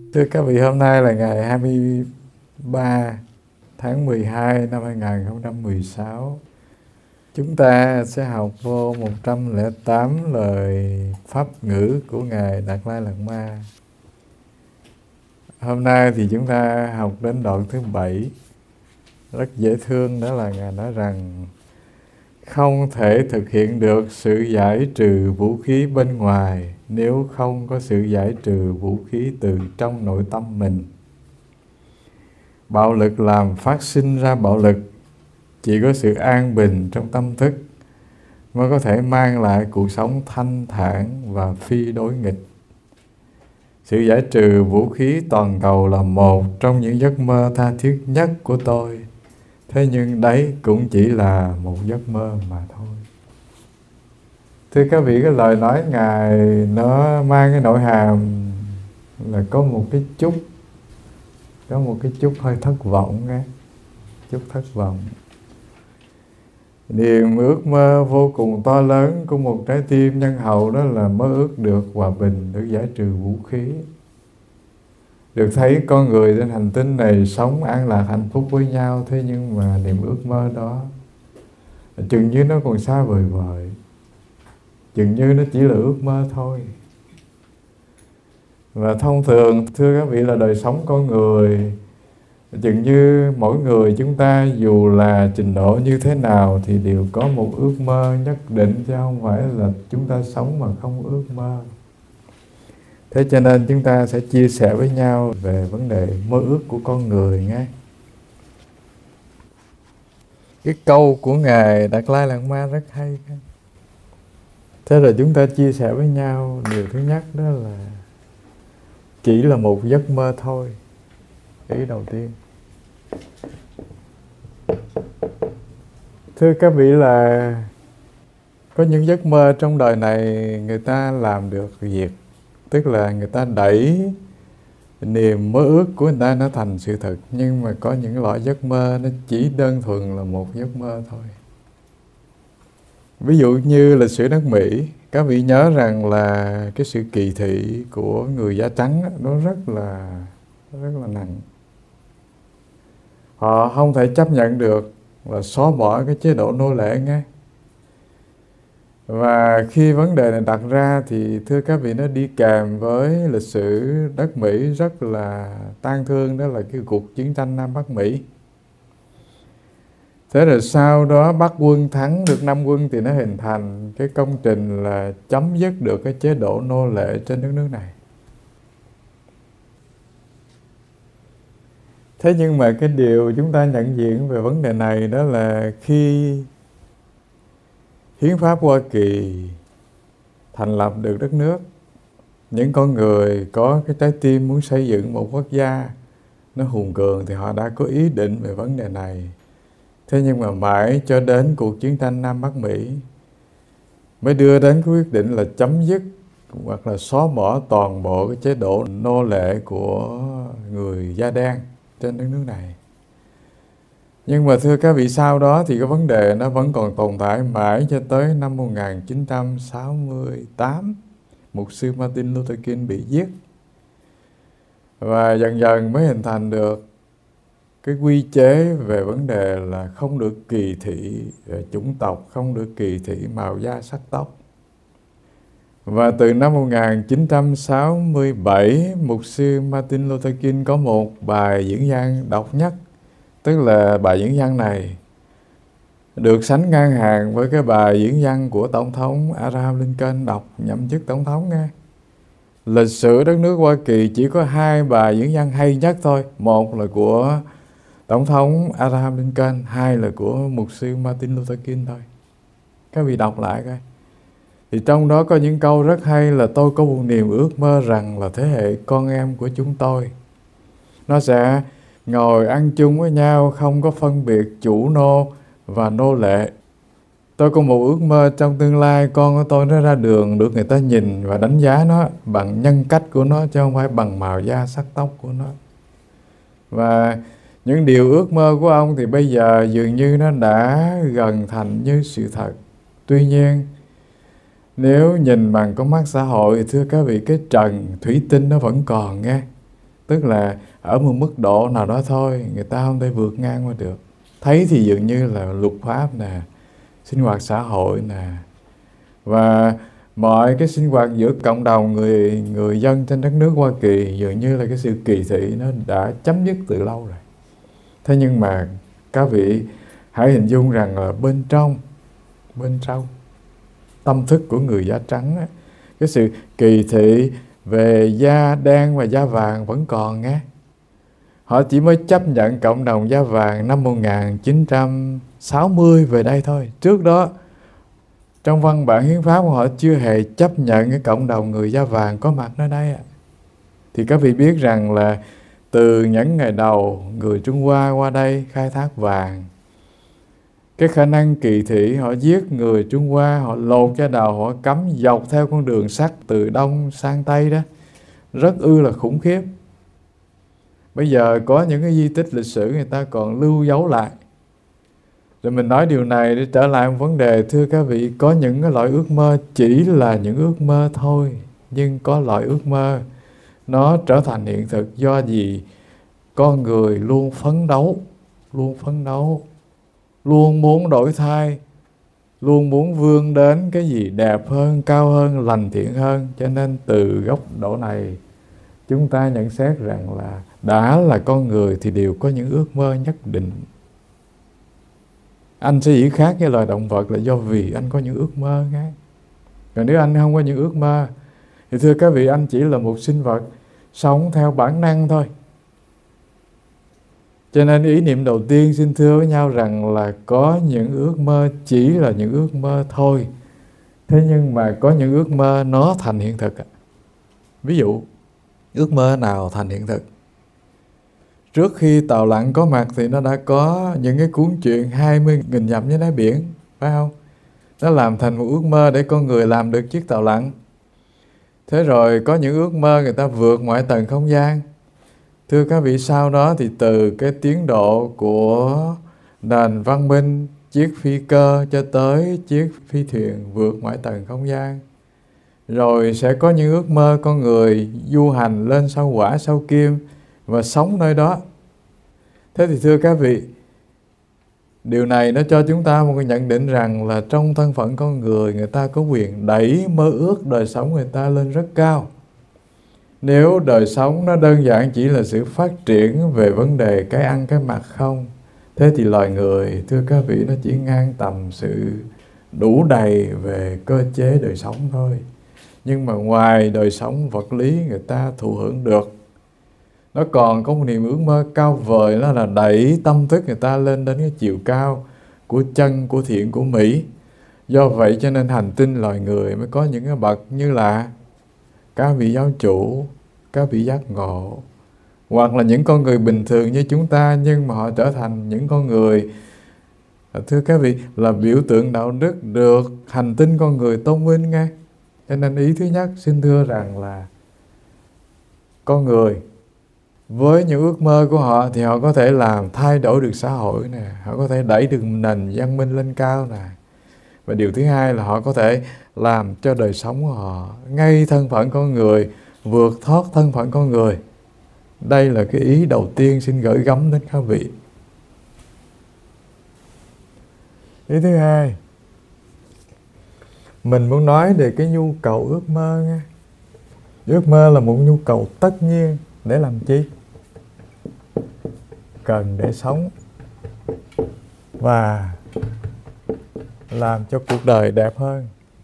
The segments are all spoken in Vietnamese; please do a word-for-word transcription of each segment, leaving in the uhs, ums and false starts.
Thưa các vị, hôm nay là ngày hai mươi ba tháng mười hai năm hai nghìn không trăm mười sáu. Chúng ta sẽ học vô một trăm lẻ tám lời pháp ngữ của Ngài Đạt Lai Lạt Ma. Hôm nay thì chúng ta học đến đoạn thứ bảy, rất dễ thương, đó là Ngài nói rằng không thể thực hiện được sự giải trừ vũ khí bên ngoài nếu không có sự giải trừ vũ khí từ trong nội tâm mình. Bạo lực làm phát sinh ra bạo lực. Chỉ có sự an bình trong tâm thức mới có thể mang lại cuộc sống thanh thản và phi đối nghịch. Sự giải trừ vũ khí toàn cầu là một trong những giấc mơ tha thiết nhất của tôi. Thế nhưng đấy cũng chỉ là một giấc mơ mà thôi. Thưa các vị, cái lời nói Ngài nó mang cái nội hàm là có một cái chút Có một cái chút hơi thất vọng nghe. Chút thất vọng. Niềm ước mơ vô cùng to lớn của một trái tim nhân hậu đó là mơ ước được hòa bình, được giải trừ vũ khí, được thấy con người trên hành tinh này sống an lạc hạnh phúc với nhau. Thế nhưng mà niềm ước mơ đó chừng như nó còn xa vời vời, chừng như nó chỉ là ước mơ thôi. Và thông thường, thưa các vị, là đời sống con người, chừng như mỗi người chúng ta dù là trình độ như thế nào thì đều có một ước mơ nhất định, chứ không phải là chúng ta sống mà không ước mơ. Thế cho nên chúng ta sẽ chia sẻ với nhau về vấn đề mơ ước của con người nghe. Cái câu của Ngài Đạt Lai Lạt Ma rất hay. Thế rồi chúng ta chia sẻ với nhau. Điều thứ nhất đó là chỉ là một giấc mơ thôi. Ý đầu tiên. Thưa các vị, là có những giấc mơ trong đời này người ta làm được việc. Tức là người ta đẩy niềm mơ ước của người ta nó thành sự thật. Nhưng mà có những loại giấc mơ nó chỉ đơn thuần là một giấc mơ thôi. Ví dụ như lịch sử nước Mỹ, các vị nhớ rằng là cái sự kỳ thị của người da trắng nó rất là rất là nặng. Họ không thể chấp nhận được và xóa bỏ cái chế độ nô lệ nghe. Và khi vấn đề này đặt ra thì thưa các vị, nó đi kèm với lịch sử đất Mỹ rất là tang thương, đó là cái cuộc chiến tranh Nam Bắc Mỹ. Thế rồi sau đó Bắc quân thắng được Nam quân thì nó hình thành cái công trình là chấm dứt được cái chế độ nô lệ trên đất nước này. Thế nhưng mà cái điều chúng ta nhận diện về vấn đề này đó là khi Hiến pháp Hoa Kỳ thành lập được đất nước, những con người có cái trái tim muốn xây dựng một quốc gia nó hùng cường thì họ đã có ý định về vấn đề này. Thế nhưng mà mãi cho đến cuộc chiến tranh Nam Bắc Mỹ mới đưa đến cái quyết định là chấm dứt hoặc là xóa bỏ toàn bộ cái chế độ nô lệ của người da đen trên đất nước này. Nhưng mà thưa các vị, sau đó thì cái vấn đề nó vẫn còn tồn tại mãi cho tới năm một nghìn chín trăm sáu mươi tám, mục sư Martin Luther King bị giết. Và dần dần mới hình thành được cái quy chế về vấn đề là không được kỳ thị chủng tộc, không được kỳ thị màu da sắc tóc. Và từ năm một nghìn chín trăm sáu mươi bảy, mục sư Martin Luther King có một bài diễn văn độc nhất. Tức là bài diễn văn này được sánh ngang hàng với cái bài diễn văn của Tổng thống Abraham Lincoln đọc nhậm chức Tổng thống nghe. Lịch sử đất nước Hoa Kỳ chỉ có hai bài diễn văn hay nhất thôi. Một là của Tổng thống Abraham Lincoln, hai là của mục sư Martin Luther King thôi. Các vị đọc lại coi. Thì trong đó có những câu rất hay là tôi có một niềm ước mơ rằng là thế hệ con em của chúng tôi nó sẽ ngồi ăn chung với nhau, không có phân biệt chủ nô và nô lệ. Tôi có một ước mơ trong tương lai con của tôi nó ra đường được người ta nhìn và đánh giá nó bằng nhân cách của nó, chứ không phải bằng màu da sắc tóc của nó. Và những điều ước mơ của ông thì bây giờ dường như nó đã gần thành như sự thật. Tuy nhiên, nếu nhìn bằng con mắt xã hội, thưa các vị, cái trần thủy tinh nó vẫn còn nghe. Tức là ở một mức độ nào đó thôi, người ta không thể vượt ngang qua được. Thấy thì dường như là luật pháp nè, sinh hoạt xã hội nè, và mọi cái sinh hoạt giữa cộng đồng người người dân trên đất nước Hoa Kỳ dường như là cái sự kỳ thị nó đã chấm dứt từ lâu rồi. Thế nhưng mà các vị hãy hình dung rằng là bên trong, bên trong tâm thức của người da trắng á, cái sự kỳ thị về da đen và da vàng vẫn còn nghe. Họ chỉ mới chấp nhận cộng đồng da vàng năm một nghìn chín trăm sáu mươi về đây thôi. Trước đó, trong văn bản hiến pháp của họ chưa hề chấp nhận cái cộng đồng người da vàng có mặt ở đây. Thì các vị biết rằng là từ những ngày đầu người Trung Hoa qua đây khai thác vàng, cái khả năng kỳ thị họ giết người Trung Hoa, họ lột da đầu, họ cắm dọc theo con đường sắt từ Đông sang Tây đó, rất ư là khủng khiếp. Bây giờ có những cái di tích lịch sử người ta còn lưu dấu lại. Rồi mình nói điều này để trở lại một vấn đề, thưa các vị, có những cái loại ước mơ chỉ là những ước mơ thôi, nhưng có loại ước mơ nó trở thành hiện thực do gì? Con người luôn phấn đấu, luôn phấn đấu, luôn muốn đổi thay, luôn muốn vươn đến cái gì đẹp hơn, cao hơn, lành thiện hơn. Cho nên từ góc độ này chúng ta nhận xét rằng là đã là con người thì đều có những ước mơ nhất định. Anh sẽ dĩ khác với loài động vật là do vì anh có những ước mơ ngay. Còn nếu anh không có những ước mơ thì thưa các vị, anh chỉ là một sinh vật sống theo bản năng thôi. Cho nên ý niệm đầu tiên xin thưa với nhau rằng là có những ước mơ chỉ là những ước mơ thôi. Thế nhưng mà có những ước mơ nó thành hiện thực. Ví dụ, ước mơ nào thành hiện thực? Trước khi tàu lặn có mặt thì nó đã có những cái cuốn truyện hai mươi nghìn dặm dưới đáy biển, phải không? Nó làm thành một ước mơ để con người làm được chiếc tàu lặn. Thế rồi có những ước mơ người ta vượt ngoại tầng không gian. Thưa các vị, sau đó thì từ cái tiến độ của nền văn minh, chiếc phi cơ cho tới chiếc phi thuyền vượt ngoại tầng không gian. Rồi sẽ có những ước mơ con người du hành lên sao Hỏa, sao Kim và sống nơi đó. Thế thì thưa các vị, điều này nó cho chúng ta một cái nhận định rằng là trong thân phận con người, người ta có quyền đẩy mơ ước đời sống người ta lên rất cao. Nếu đời sống nó đơn giản chỉ là sự phát triển về vấn đề cái ăn cái mặc không, thế thì loài người, thưa các vị, nó chỉ ngang tầm sự đủ đầy về cơ chế đời sống thôi. Nhưng mà ngoài đời sống vật lý người ta thụ hưởng được, nó còn có một niềm ước mơ cao vời, đó là đẩy tâm thức người ta lên đến cái chiều cao của chân, của thiện, của mỹ. Do vậy cho nên hành tinh loài người mới có những cái bậc như là các vị giáo chủ, các vị giác ngộ, hoặc là những con người bình thường như chúng ta, nhưng mà họ trở thành những con người, thưa các vị, là biểu tượng đạo đức được hành tinh con người tôn vinh ngay. Cho nên ý thứ nhất xin thưa rằng là con người với những ước mơ của họ thì họ có thể làm thay đổi được xã hội nè, họ có thể đẩy được nền văn minh lên cao nè. Và điều thứ hai là họ có thể làm cho đời sống của họ, ngay thân phận con người, vượt thoát thân phận con người. Đây là cái ý đầu tiên xin gửi gắm đến các vị. Ý thứ hai, mình muốn nói về cái nhu cầu ước mơ nha. Ước mơ là một nhu cầu tất nhiên để làm chi? Cần để sống và làm cho cuộc đời đẹp hơn.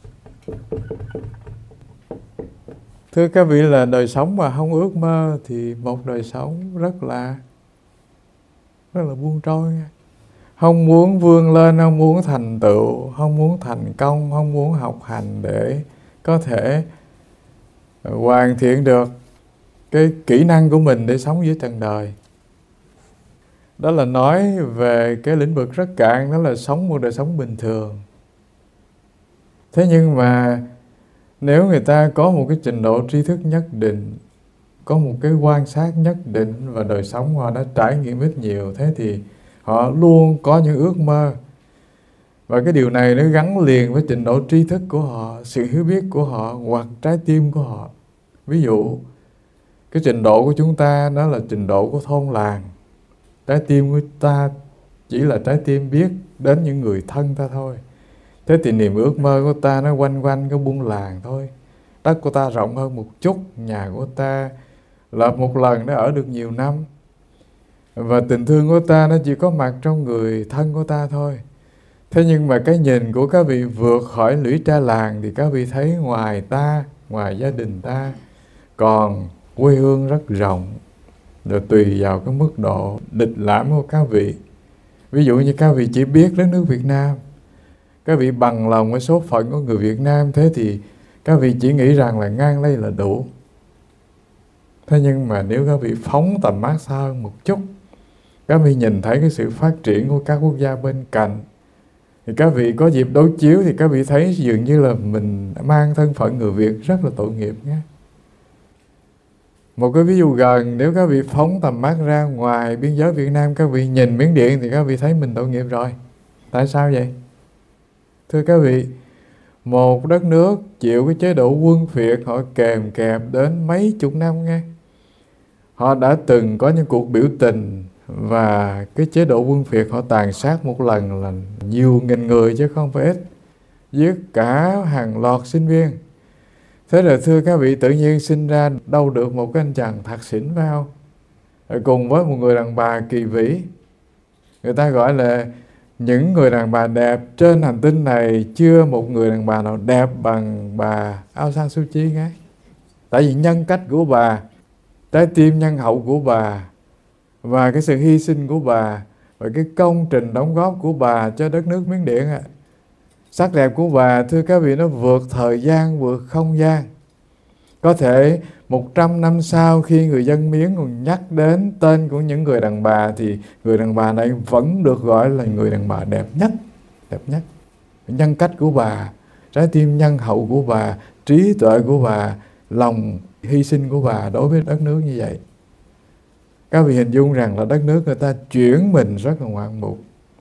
Thưa các vị, là đời sống mà không ước mơ thì một đời sống rất là rất là buông trôi nha. Không muốn vươn lên, không muốn thành tựu, không muốn thành công, không muốn học hành để có thể hoàn thiện được cái kỹ năng của mình để sống dưới trần đời. Đó là nói về cái lĩnh vực rất cạn, đó là sống một đời sống bình thường. Thế nhưng mà nếu người ta có một cái trình độ tri thức nhất định, có một cái quan sát nhất định và đời sống họ đã trải nghiệm ít nhiều, thế thì họ luôn có những ước mơ. Và cái điều này nó gắn liền với trình độ tri thức của họ, sự hiểu biết của họ hoặc trái tim của họ. Ví dụ, Cái trình độ của chúng ta đó là trình độ của thôn làng. Trái tim của ta chỉ là trái tim biết đến những người thân ta thôi. Thế thì niềm ước mơ của ta nó quanh quanh cái buôn làng thôi. Đất của ta rộng hơn một chút, nhà của ta lợp một lần nó ở được nhiều năm. Và tình thương của ta nó chỉ có mặt trong người thân của ta thôi. Thế nhưng mà cái nhìn của các vị vượt khỏi lũy tre làng thì các vị thấy ngoài ta, ngoài gia đình ta, còn quê hương rất rộng. Rồi tùy vào cái mức độ lịch lãm của các vị. Ví dụ như các vị chỉ biết đất nước Việt Nam, các vị bằng lòng với số phận của người Việt Nam, thế thì các vị chỉ nghĩ rằng là ngang đây là đủ. Thế nhưng mà nếu các vị phóng tầm mắt xa hơn một chút, các vị nhìn thấy cái sự phát triển của các quốc gia bên cạnh, thì các vị có dịp đối chiếu thì các vị thấy dường như là mình mang thân phận người Việt rất là tội nghiệp nhé. Một cái ví dụ gần, nếu các vị phóng tầm mắt ra ngoài biên giới Việt Nam, các vị nhìn Miến Điện thì các vị thấy mình tội nghiệp rồi. Tại sao vậy? Thưa các vị, một đất nước chịu cái chế độ quân phiệt họ kèm kẹp đến mấy chục năm nghe. Họ đã từng có những cuộc biểu tình và cái chế độ quân phiệt họ tàn sát một lần là nhiều nghìn người chứ không phải ít. Giết cả hàng loạt sinh viên. Thế rồi thưa các vị, tự nhiên sinh ra đâu được một cái anh chàng thạc xỉn phải không? Rồi cùng với một người đàn bà kỳ vĩ. Người ta gọi là những người đàn bà đẹp trên hành tinh này chưa một người đàn bà nào đẹp bằng bà Aung San Suu Kyi nghe. Tại vì nhân cách của bà, trái tim nhân hậu của bà và cái sự hy sinh của bà và cái công trình đóng góp của bà cho đất nước Miến Điện ạ. Sắc đẹp của bà, thưa các vị, nó vượt thời gian, vượt không gian. Có thể một trăm năm sau khi người dân Miến còn nhắc đến tên của những người đàn bà thì người đàn bà này vẫn được gọi là người đàn bà đẹp nhất. Đẹp nhất. Nhân cách của bà, trái tim nhân hậu của bà, trí tuệ của bà, lòng hy sinh của bà đối với đất nước như vậy. Các vị hình dung rằng là đất nước người ta chuyển mình rất là ngoạn mục.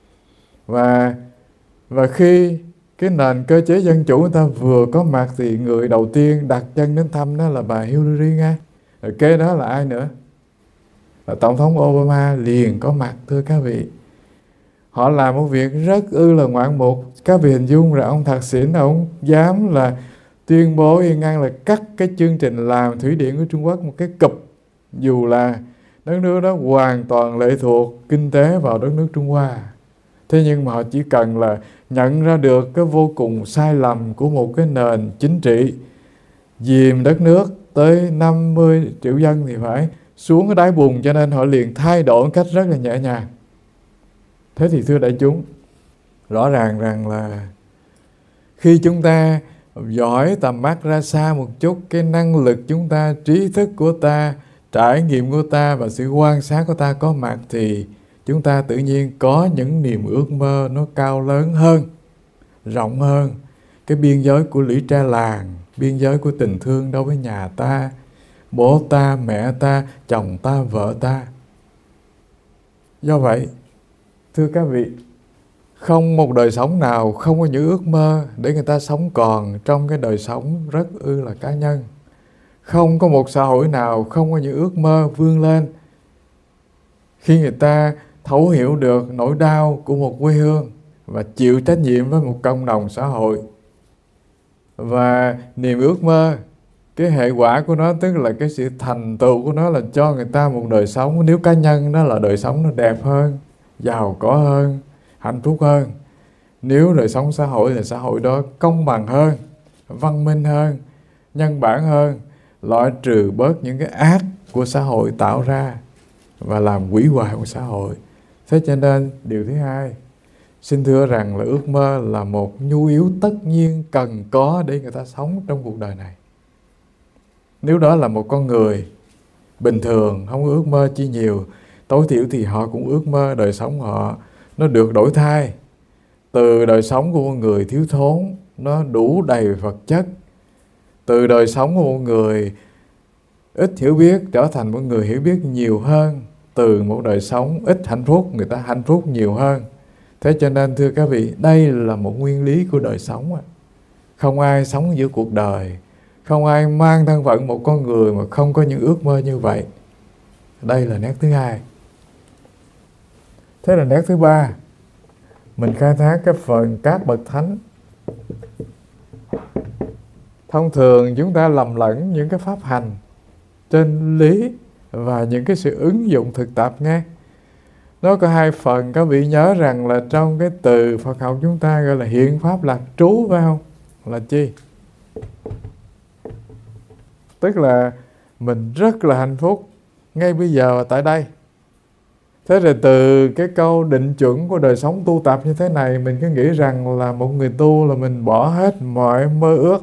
Và, và khi cái nền cơ chế dân chủ người ta vừa có mặt thì người đầu tiên đặt chân đến thăm đó là bà Hillary nghe. Rồi kế đó là ai nữa? Là Tổng thống Obama liền có mặt, thưa các vị. Họ làm một việc rất ư là ngoạn mục. Các vị hình dung rằng ông Thạc Xỉn, ông dám là tuyên bố yên ngang là cắt cái chương trình làm thủy điện của Trung Quốc một cái cụp, dù là đất nước đó hoàn toàn lệ thuộc kinh tế vào đất nước Trung Hoa. Thế nhưng mà họ chỉ cần là nhận ra được cái vô cùng sai lầm của một cái nền chính trị dìm đất nước tới năm mươi triệu dân thì phải xuống cái đáy bùn, cho nên họ liền thay đổi một cách rất là nhẹ nhàng. Thế thì thưa đại chúng, rõ ràng rằng là khi chúng ta giỏi tầm mắt ra xa một chút, cái năng lực chúng ta, trí thức của ta, trải nghiệm của ta và sự quan sát của ta có mặt thì chúng ta tự nhiên có những niềm ước mơ nó cao lớn hơn, rộng hơn cái biên giới của lũy tre làng, biên giới của tình thương đối với nhà ta, bố ta, mẹ ta, chồng ta, vợ ta. Do vậy, thưa các vị, không một đời sống nào không có những ước mơ để người ta sống còn trong cái đời sống rất ư là cá nhân. Không có một xã hội nào không có những ước mơ vươn lên khi người ta thấu hiểu được nỗi đau của một quê hương và chịu trách nhiệm với một cộng đồng xã hội. Và niềm ước mơ, cái hệ quả của nó tức là cái sự thành tựu của nó là cho người ta một đời sống, nếu cá nhân đó là đời sống nó đẹp hơn, giàu có hơn, hạnh phúc hơn. Nếu đời sống xã hội là xã hội đó công bằng hơn, văn minh hơn, nhân bản hơn, loại trừ bớt những cái ác của xã hội tạo ra và làm hủy hoại của xã hội. Thế cho nên điều thứ hai, xin thưa rằng là ước mơ là một nhu yếu tất nhiên cần có để người ta sống trong cuộc đời này. Nếu đó là một con người bình thường, không có ước mơ chi nhiều, tối thiểu thì họ cũng ước mơ đời sống họ nó được đổi thay. Từ đời sống của một người thiếu thốn, nó đủ đầy vật chất. Từ đời sống của một người ít hiểu biết trở thành một người hiểu biết nhiều hơn. Từ một đời sống ít hạnh phúc, người ta hạnh phúc nhiều hơn. Thế cho nên thưa các vị, đây là một nguyên lý của đời sống. Không ai sống giữa cuộc đời Không ai mang thân phận một con người mà không có những ước mơ như vậy. Đây là nét thứ hai. Thế là nét thứ ba. Mình khai thác cái phần các bậc thánh. Thông thường chúng ta lầm lẫn những cái pháp hành, chân lý và những cái sự ứng dụng thực tập nghe. Nó có hai phần. Các vị nhớ rằng là trong cái từ Phật học chúng ta gọi là hiện pháp lạc trú, phải không? Là chi? Tức là mình rất là hạnh phúc ngay bây giờ tại đây. Thế rồi từ cái câu định chuẩn của đời sống tu tập như thế này, mình cứ nghĩ rằng là một người tu là mình bỏ hết mọi mơ ước,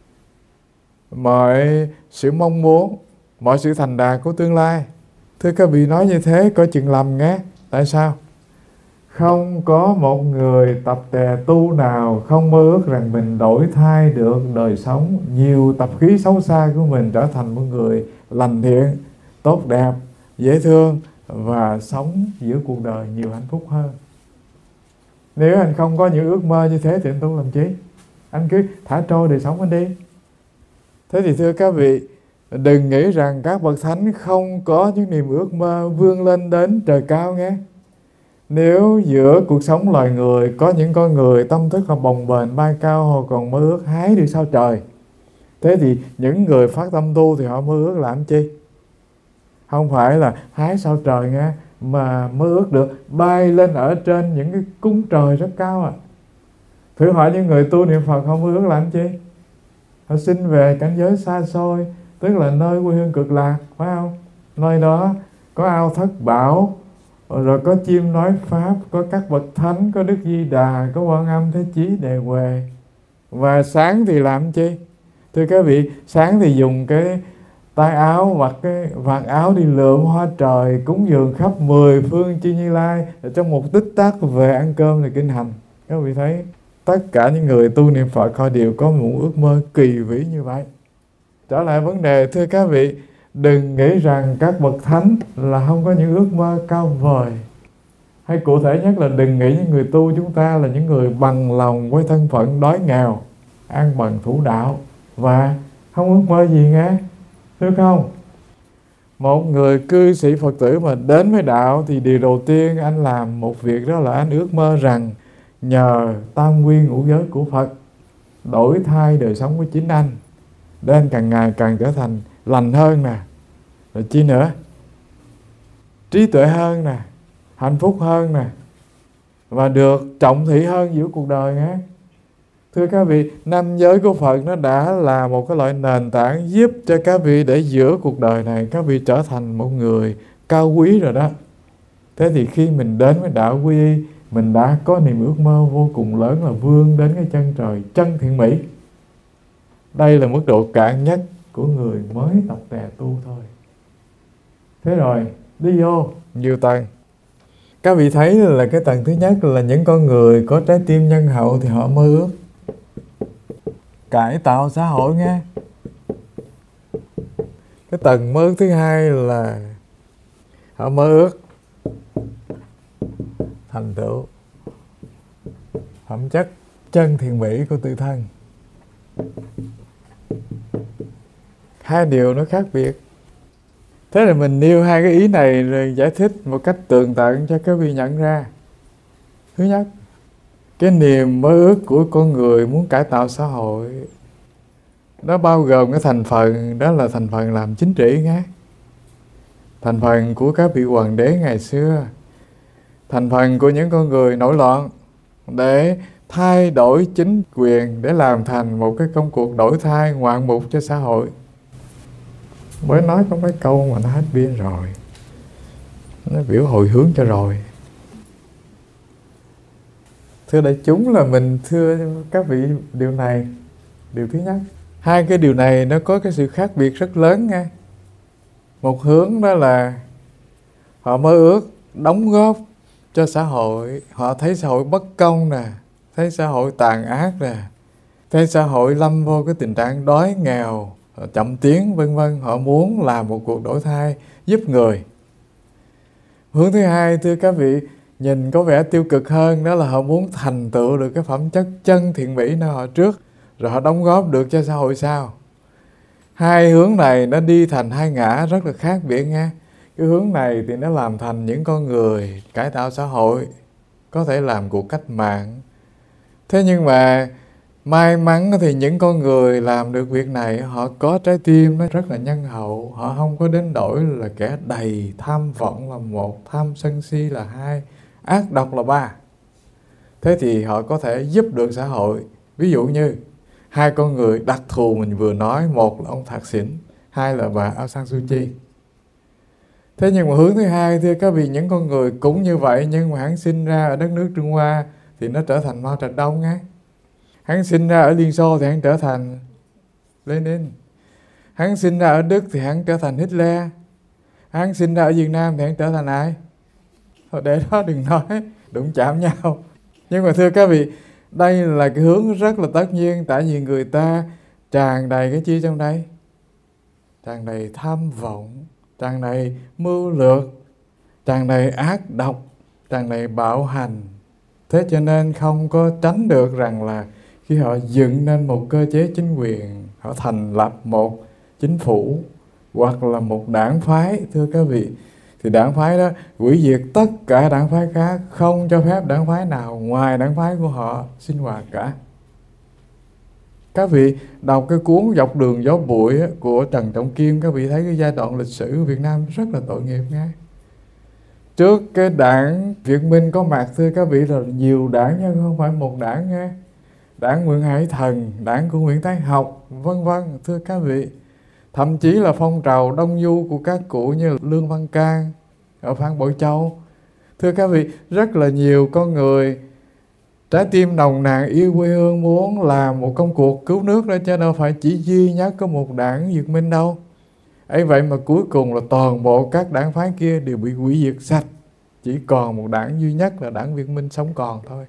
mọi sự mong muốn, mọi sự thành đạt của tương lai. Thưa các vị, nói như thế có chừng lầm nghe. Tại sao? Không có một người tập tè tu nào không mơ ước rằng mình đổi thay được đời sống, nhiều tập khí xấu xa của mình trở thành một người lành thiện, tốt đẹp, dễ thương và sống giữa cuộc đời nhiều hạnh phúc hơn. Nếu anh không có những ước mơ như thế thì anh tu làm chi? Anh cứ thả trôi đời sống anh đi. Thế thì thưa các vị, đừng nghĩ rằng các bậc thánh không có những niềm ước mơ vươn lên đến trời cao nghe. Nếu giữa cuộc sống loài người có những con người tâm thức là bồng bềnh bay cao, họ còn mơ ước hái được sao trời. Thế thì những người phát tâm tu thì họ mơ ước làm chi? Không phải là hái sao trời nghe, mà mơ ước được bay lên ở trên những cái cung trời rất cao à. Thử hỏi những người tu niệm Phật, họ mơ ước làm chi? Họ xin về cảnh giới xa xôi, tức là nơi quê hương cực lạc, phải không? Nơi đó có ao thất bảo, rồi có chim nói pháp, có các bậc thánh, có Đức Di Đà, có Quan Âm Thế Chí Đề Huệ. Và sáng thì làm chi? Thưa các vị, sáng thì dùng cái tay áo hoặc cái vạt áo đi lượm hoa trời, cúng dường khắp mười phương chư Như Lai, trong một tích tắc về ăn cơm thì kinh hành. Các vị thấy tất cả những người tu niệm Phật họ đều có một ước mơ kỳ vĩ như vậy. Trở lại vấn đề, thưa các vị, đừng nghĩ rằng các bậc thánh là không có những ước mơ cao vời. Hay cụ thể nhất là đừng nghĩ những người tu chúng ta là những người bằng lòng với thân phận đói nghèo, ăn bằng thủ đạo và không ước mơ gì nghe. Thưa không? Một người cư sĩ Phật tử mà đến với đạo thì điều đầu tiên anh làm một việc, đó là anh ước mơ rằng nhờ tam quy ngũ giới của Phật đổi thay đời sống của chính anh, để anh càng ngày càng trở thành lành hơn nè, rồi chi nữa, trí tuệ hơn nè, hạnh phúc hơn nè, và được trọng thị hơn giữa cuộc đời nghe. Thưa các vị, năm giới của Phật nó đã là một cái loại nền tảng giúp cho các vị để giữa cuộc đời này các vị trở thành một người cao quý rồi đó. Thế thì khi mình đến với đạo quy y, mình đã có niềm ước mơ vô cùng lớn là vươn đến cái chân trời chân thiện mỹ. Đây là mức độ cạn nhất của người mới tập tè tu thôi. Thế rồi, đi vô nhiều tầng. Các vị thấy là cái tầng thứ nhất là những con người có trái tim nhân hậu thì họ mơ ước cải tạo xã hội nghe. Cái tầng mơ ước thứ hai là họ mơ ước thành tựu phẩm chất chân thiện mỹ của tự thân. Hai điều nó khác biệt. Thế là mình nêu hai cái ý này rồi giải thích một cách tường tận cho các vị nhận ra. Thứ nhất, cái niềm mơ ước của con người muốn cải tạo xã hội, nó bao gồm cái thành phần, đó là thành phần làm chính trị nghe. Thành phần của các vị hoàng đế ngày xưa, thành phần của những con người nổi loạn để thay đổi chính quyền, để làm thành một cái công cuộc đổi thay ngoạn mục cho xã hội. Mới nói có mấy câu mà nó hết biên rồi, nó biểu hồi hướng cho rồi. Thưa đại chúng, là mình thưa các vị điều này. Điều thứ nhất, hai cái điều này nó có cái sự khác biệt rất lớn nha. Một hướng đó là họ mơ ước đóng góp cho xã hội. Họ thấy xã hội bất công nè, thấy xã hội tàn ác nè, thấy xã hội lâm vô cái tình trạng đói nghèo, chậm tiến vân vân. Họ muốn làm một cuộc đổi thay giúp người. Hướng thứ hai, thưa các vị, nhìn có vẻ tiêu cực hơn, đó là họ muốn thành tựu được cái phẩm chất chân thiện mỹ nơi họ trước, rồi họ đóng góp được cho xã hội sau. Hai hướng này nó đi thành hai ngã rất là khác biệt nha. Cái hướng này thì nó làm thành những con người cải tạo xã hội, có thể làm cuộc cách mạng. Thế nhưng mà may mắn thì những con người làm được việc này họ có trái tim nó rất là nhân hậu. Họ không có đến đổi là kẻ đầy tham vọng là một, tham sân si là hai, ác độc là ba. Thế thì họ có thể giúp được xã hội. Ví dụ như hai con người đặc thù mình vừa nói, một là ông Thạc Sìn, hai là bà Aung San Suu Kyi. Thế nhưng mà hướng thứ hai, thưa các vị, những con người cũng như vậy nhưng mà hắn sinh ra ở đất nước Trung Hoa thì nó trở thành Mao Trạch Đông á. Hắn sinh ra ở Liên Xô thì hắn trở thành Lenin. Hắn sinh ra ở Đức thì hắn trở thành Hitler. Hắn sinh ra ở Việt Nam thì hắn trở thành ai? Thôi để đó đừng nói, đụng chạm nhau. Nhưng mà thưa các vị, đây là cái hướng rất là tất nhiên. Tại vì người ta tràn đầy cái chi trong đây? Tràn đầy tham vọng, tràn đầy mưu lược, tràn đầy ác độc, tràn đầy bạo hành. Thế cho nên không có tránh được rằng là khi họ dựng nên một cơ chế chính quyền, họ thành lập một chính phủ hoặc là một đảng phái, thưa các vị, thì đảng phái đó hủy diệt tất cả đảng phái khác, không cho phép đảng phái nào ngoài đảng phái của họ sinh hoạt cả. Các vị đọc cái cuốn Dọc đường gió bụi của Trần Trọng Kim, các vị thấy cái giai đoạn lịch sử Việt Nam rất là tội nghiệp nghe. Trước cái đảng Việt Minh có mặt, thưa các vị, là nhiều đảng chứ không phải một đảng nghe. Đảng Nguyễn Hải Thần, đảng của Nguyễn Thái Học, vân vân, thưa các vị. Thậm chí là phong trào đông du của các cụ như Lương Văn Can ở Phan Bội Châu. Thưa các vị, rất là nhiều con người trái tim nồng nàn yêu quê hương, muốn làm một công cuộc cứu nước đó, chứ đâu phải chỉ duy nhất có một đảng Việt Minh đâu. Ấy vậy mà cuối cùng là toàn bộ các đảng phái kia đều bị hủy diệt sạch, chỉ còn một đảng duy nhất là đảng Việt Minh sống còn thôi.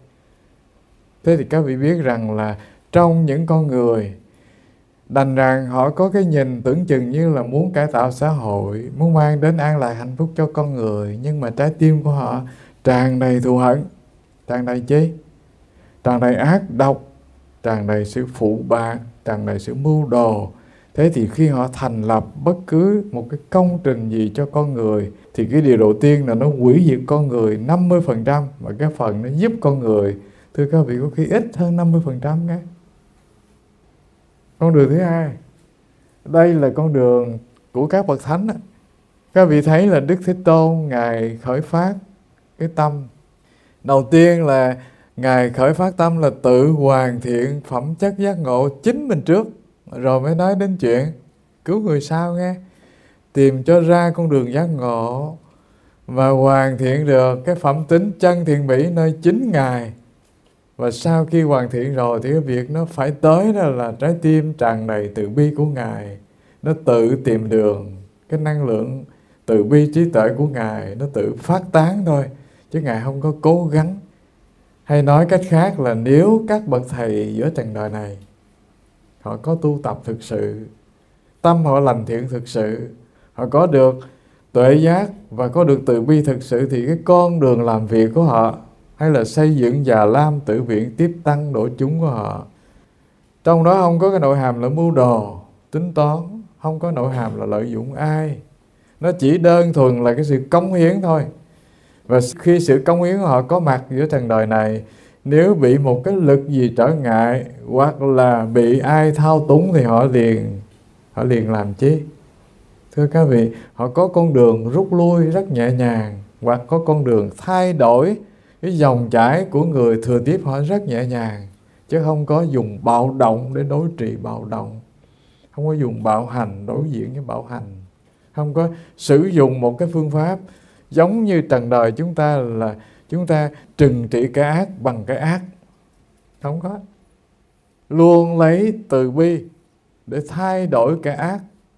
Thế thì các vị biết rằng là trong những con người đành rằng họ có cái nhìn tưởng chừng như là muốn cải tạo xã hội, muốn mang đến an lạc hạnh phúc cho con người, nhưng mà trái tim của họ tràn đầy thù hận, tràn đầy chi? Tràn đầy ác độc, tràn đầy sự phụ bạc, tràn đầy sự mưu đồ. Thế thì khi họ thành lập bất cứ một cái công trình gì cho con người thì cái điều đầu tiên là nó hủy diệt con người năm mươi phần trăm, và cái phần nó giúp con người, thưa các vị, có khi ít hơn năm mươi phần trăm nghe. Con đường thứ hai, đây là con đường của các bậc thánh đó. Các vị thấy là Đức Thế Tôn Ngài khởi phát cái tâm. Đầu tiên là Ngài khởi phát tâm là tự hoàn thiện phẩm chất giác ngộ chính mình trước, rồi mới nói đến chuyện cứu người sau nghe. Tìm cho ra con đường giác ngộ và hoàn thiện được cái phẩm tính chân thiện mỹ nơi chính Ngài. Và sau khi hoàn thiện rồi thì cái việc nó phải tới đó là trái tim tràn đầy từ bi của Ngài. Nó tự tìm đường, cái năng lượng từ bi trí tuệ của Ngài nó tự phát tán thôi, chứ Ngài không có cố gắng. Hay nói cách khác là nếu các bậc thầy giữa trần đời này họ có tu tập thực sự, tâm họ lành thiện thực sự, họ có được tuệ giác và có được từ bi thực sự, thì cái con đường làm việc của họ, hay là xây dựng Già Lam Tử Viện tiếp tăng độ chúng của họ, trong đó không có cái nội hàm là mưu đồ, tính toán, không có nội hàm là lợi dụng ai. Nó chỉ đơn thuần là cái sự cống hiến thôi. Và khi sự cống hiến của họ có mặt giữa trần đời này, nếu bị một cái lực gì trở ngại hoặc là bị ai thao túng thì họ liền họ liền làm chi? Thưa các vị, họ có con đường rút lui rất nhẹ nhàng, hoặc có con đường thay đổi cái dòng chảy của người thừa tiếp họ rất nhẹ nhàng, chứ không có dùng bạo động để đối trị bạo động, không có dùng bạo hành đối diện với bạo hành, không có sử dụng một cái phương pháp giống như trần đời chúng ta là chúng ta trừng trị cái ác bằng cái ác. Không có. Luôn lấy từ bi để thay đổi cái ác.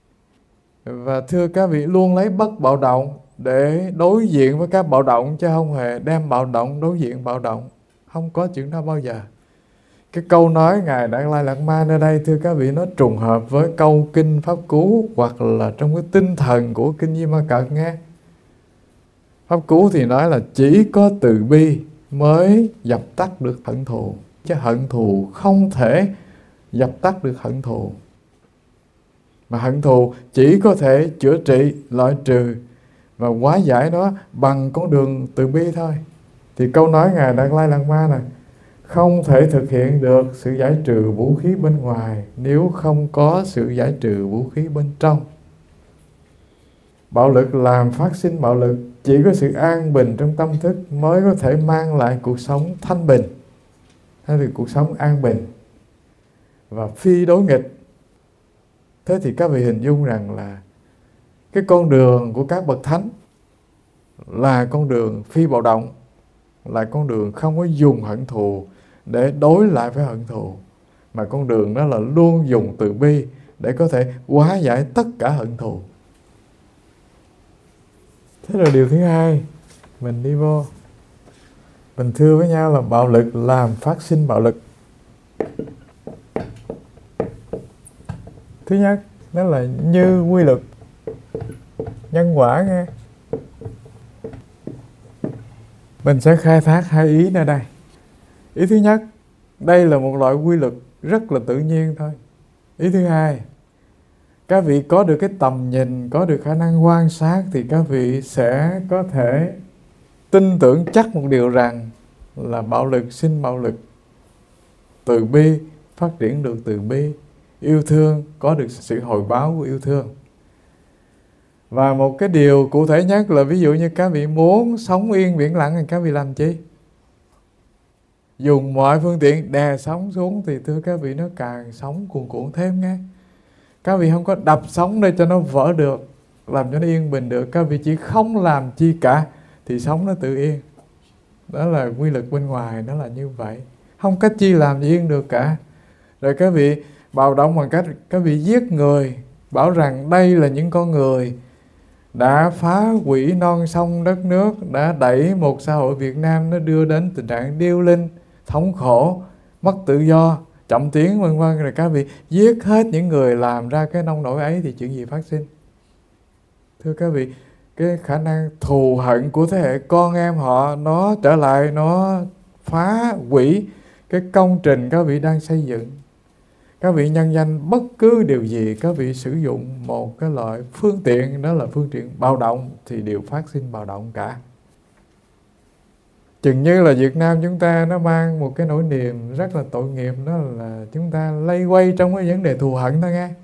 Và thưa các vị, luôn lấy bất bạo động để đối diện với các bạo động, chứ không hề đem bạo động đối diện bạo động. Không có chuyện đó bao giờ. Cái câu nói Ngài Đạt Lai Lạt Ma nơi đây, thưa các vị, nó trùng hợp với câu kinh Pháp Cú, hoặc là trong cái tinh thần của kinh Di Ma Cật nghe. Pháp Cú thì nói là chỉ có từ bi mới dập tắt được hận thù, chứ hận thù không thể dập tắt được hận thù. Mà hận thù chỉ có thể chữa trị, loại trừ và hóa giải nó bằng con đường từ bi thôi. Thì câu nói Ngài Đạt Lai Lạt Ma này: không thể thực hiện được sự giải trừ vũ khí bên ngoài nếu không có sự giải trừ vũ khí bên trong. Bạo lực làm phát sinh bạo lực, chỉ có sự an bình trong tâm thức mới có thể mang lại cuộc sống thanh bình, hay là cuộc sống an bình và phi đối nghịch. Thế thì các vị hình dung rằng là cái con đường của các bậc thánh là con đường phi bạo động, là con đường không có dùng hận thù để đối lại với hận thù, mà con đường đó là luôn dùng từ bi để có thể hóa giải tất cả hận thù. Thế rồi điều thứ hai, mình đi vô, mình thưa với nhau là bạo lực làm phát sinh bạo lực. Thứ nhất, đó là như quy luật nhân quả nghe. Mình sẽ khai thác hai ý nơi đây. Ý thứ nhất, đây là một loại quy luật rất là tự nhiên thôi. Ý thứ hai, các vị có được cái tầm nhìn, có được khả năng quan sát thì các vị sẽ có thể tin tưởng chắc một điều rằng là bạo lực sinh bạo lực, từ bi phát triển được từ bi, yêu thương có được sự hồi báo của yêu thương. Và một cái điều cụ thể nhất là ví dụ như các vị muốn sống yên biển lặng thì các vị làm chi? Dùng mọi phương tiện đè sóng xuống thì thưa các vị nó càng sóng cuồn cuộn thêm nghe. Các vị không có đập sóng để cho nó vỡ được, làm cho nó yên bình được. Các vị chỉ không làm chi cả thì sóng nó tự yên. Đó là quy luật bên ngoài, nó là như vậy. Không cách chi làm gì yên được cả. Rồi các vị bạo động bằng cách các vị giết người, bảo rằng đây là những con người đã phá hủy non sông đất nước, đã đẩy một xã hội Việt Nam nó đưa đến tình trạng điêu linh, thống khổ, mất tự do, chậm tiến vân vân. Rồi các vị giết hết những người làm ra cái nông nổi ấy thì chuyện gì phát sinh? Thưa các vị, cái khả năng thù hận của thế hệ con em họ nó trở lại, nó phá hủy cái công trình các vị đang xây dựng. Các vị nhân danh bất cứ điều gì, các vị sử dụng một cái loại phương tiện, đó là phương tiện bạo động, thì đều phát sinh bạo động cả. Chừng như là Việt Nam chúng ta nó mang một cái nỗi niềm rất là tội nghiệp, đó là chúng ta lây quay trong cái vấn đề thù hận thôi nghe.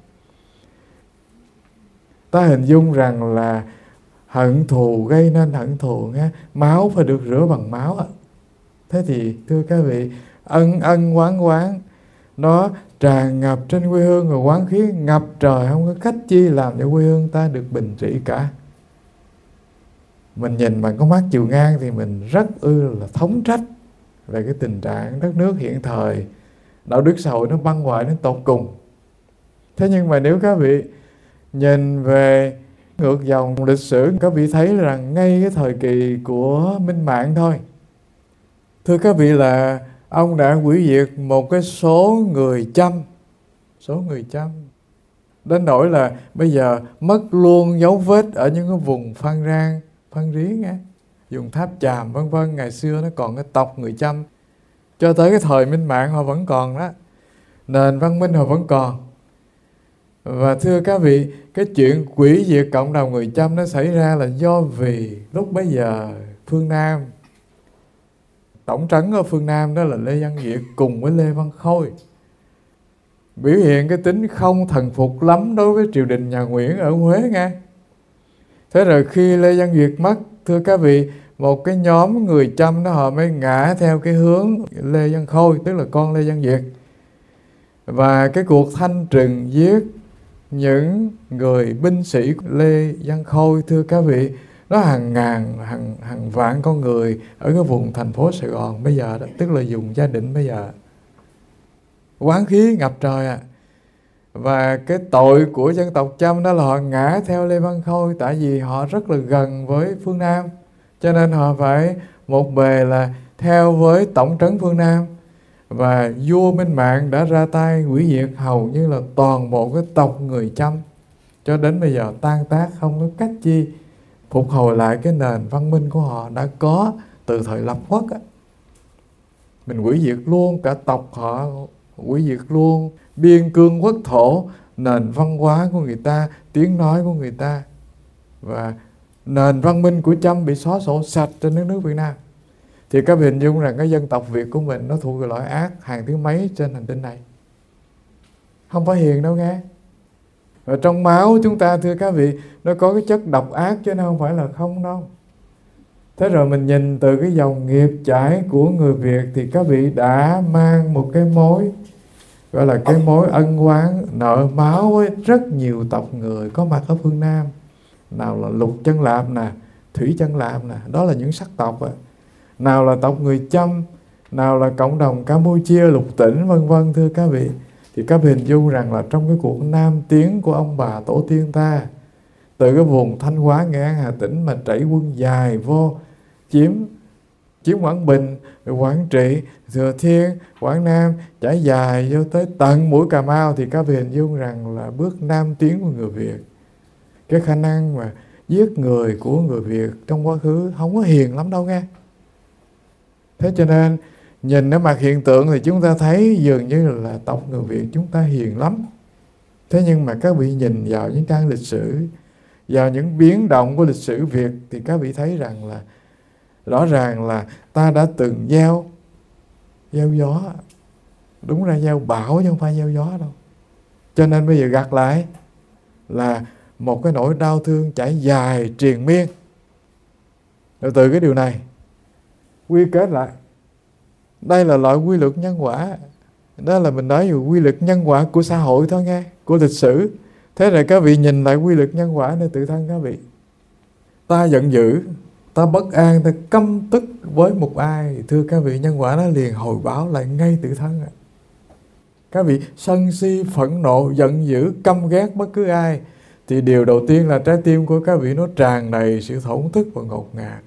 Ta hình dung rằng là hận thù gây nên hận thù nghe, máu phải được rửa bằng máu. Thế thì thưa các vị, ân ân oán oán nó tràn ngập trên quê hương, rồi oán khí ngập trời, không có cách chi làm cho quê hương ta được bình trị cả. Mình nhìn bằng con mắt chiều ngang thì mình rất ư là thống trách về cái tình trạng đất nước hiện thời, đạo đức xã hội nó băng hoại đến tột cùng. Thế nhưng mà nếu các vị nhìn về ngược dòng lịch sử, các vị thấy rằng ngay cái thời kỳ của Minh Mạng thôi, thưa các vị, là ông đã hủy diệt một cái số người Chăm, số người Chăm đến nỗi là bây giờ mất luôn dấu vết ở những cái vùng Phan Rang, Phan Rí nghe, vùng Tháp Chàm vân vân. Ngày xưa nó còn cái tộc người Chăm, cho tới cái thời Minh Mạng họ vẫn còn đó, nền văn minh họ vẫn còn. Và thưa các vị, cái chuyện hủy diệt cộng đồng người Chăm nó xảy ra là do vì lúc bấy giờ phương Nam, tổng trấn ở phương Nam đó là Lê Văn Việt cùng với Lê Văn Khôi biểu hiện cái tính không thần phục lắm đối với triều đình nhà Nguyễn ở Huế nghe. Thế rồi khi Lê Văn Việt mất, thưa các vị, một cái nhóm người Chăm đó họ mới ngã theo cái hướng Lê Văn Khôi, tức là con Lê Văn Việt. Và cái cuộc thanh trừng giết những người binh sĩ Lê Văn Khôi, thưa các vị, nó hàng ngàn, hàng, hàng vạn con người ở cái vùng thành phố Sài Gòn bây giờ đó, tức là vùng Gia Định bây giờ. Oán khí ngập trời à. Và cái tội của dân tộc Chăm đó là họ ngã theo Lê Văn Khôi, tại vì họ rất là gần với phương Nam, cho nên họ phải một bề là theo với tổng trấn phương Nam. Và vua Minh Mạng đã ra tay hủy diệt hầu như là toàn bộ cái tộc người Chăm, cho đến bây giờ tan tác, không có cách chi phục hồi lại cái nền văn minh của họ đã có từ thời lập quốc á. Mình hủy diệt luôn cả tộc họ, hủy diệt luôn biên cương quốc thổ, nền văn hóa của người ta, tiếng nói của người ta, và nền văn minh của Chăm bị xóa sổ sạch trên đất nước Việt Nam, thì các vị hình dung rằng cái dân tộc Việt của mình nó thuộc về loại ác hàng thứ mấy trên hành tinh này. Không phải hiền đâu nghe. Ở trong máu chúng ta, thưa các vị, nó có cái chất độc ác chứ nó không phải là không đâu. Thế rồi mình nhìn từ cái dòng nghiệp chảy của người Việt thì các vị đã mang một cái mối, gọi là cái mối ân oán nợ máu với rất nhiều tộc người có mặt ở phương Nam. Nào là Lục Chân Lạp nè, Thủy Chân Lạp nè, đó là những sắc tộc. Nào là tộc người Chăm, nào là cộng đồng Campuchia, Lục Tỉnh, vân vân, thưa các vị. Thì các vị hình dung rằng là trong cái cuộc nam tiến của ông bà tổ tiên ta, từ cái vùng Thanh Hóa, Nghệ An, Hà Tĩnh mà chảy quân dài vô chiếm chiếm Quảng Bình, Quảng Trị, Thừa Thiên, Quảng Nam, trải dài vô tới tận mũi Cà Mau, thì các vị hình dung rằng là bước nam tiến của người Việt, cái khả năng mà giết người của người Việt trong quá khứ không có hiền lắm đâu nghe. Thế cho nên nhìn ở mặt hiện tượng thì chúng ta thấy dường như là tộc người Việt chúng ta hiền lắm. Thế nhưng mà các vị nhìn vào những trang lịch sử, vào những biến động của lịch sử Việt, thì các vị thấy rằng là rõ ràng là ta đã từng gieo gieo gió. Đúng ra gieo bão chứ không phải gieo gió đâu. Cho nên bây giờ gặt lại là một cái nỗi đau thương trải dài triền miên. Rồi từ cái điều này quy kết lại, đây là loại quy luật nhân quả. Đó là mình nói về quy luật nhân quả của xã hội thôi nghe, của lịch sử. Thế rồi các vị nhìn lại quy luật nhân quả nơi tự thân các vị. Ta giận dữ, ta bất an, ta căm tức với một ai, thưa các vị, nhân quả nó liền hồi báo lại ngay tự thân. Các vị sân si, phẫn nộ, giận dữ, căm ghét bất cứ ai, thì điều đầu tiên là trái tim của các vị nó tràn đầy sự thổn thức và ngột ngạt.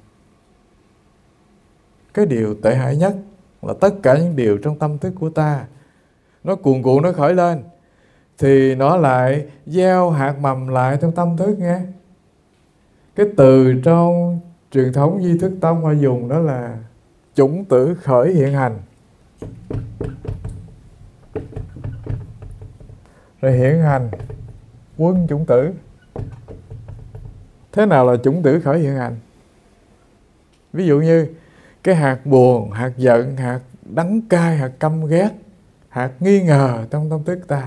Cái điều tệ hại nhất là tất cả những điều trong tâm thức của ta nó cuồn cuộn, nó khởi lên, thì nó lại gieo hạt mầm lại trong tâm thức nghe. Cái từ trong truyền thống Di Thức Tông họ dùng đó là chủng tử khởi hiện hành. Rồi hiện hành quân chủng tử. Thế nào là chủng tử khởi hiện hành? Ví dụ như cái hạt buồn, hạt giận, hạt đắng cay, hạt căm ghét, hạt nghi ngờ trong tâm thức ta.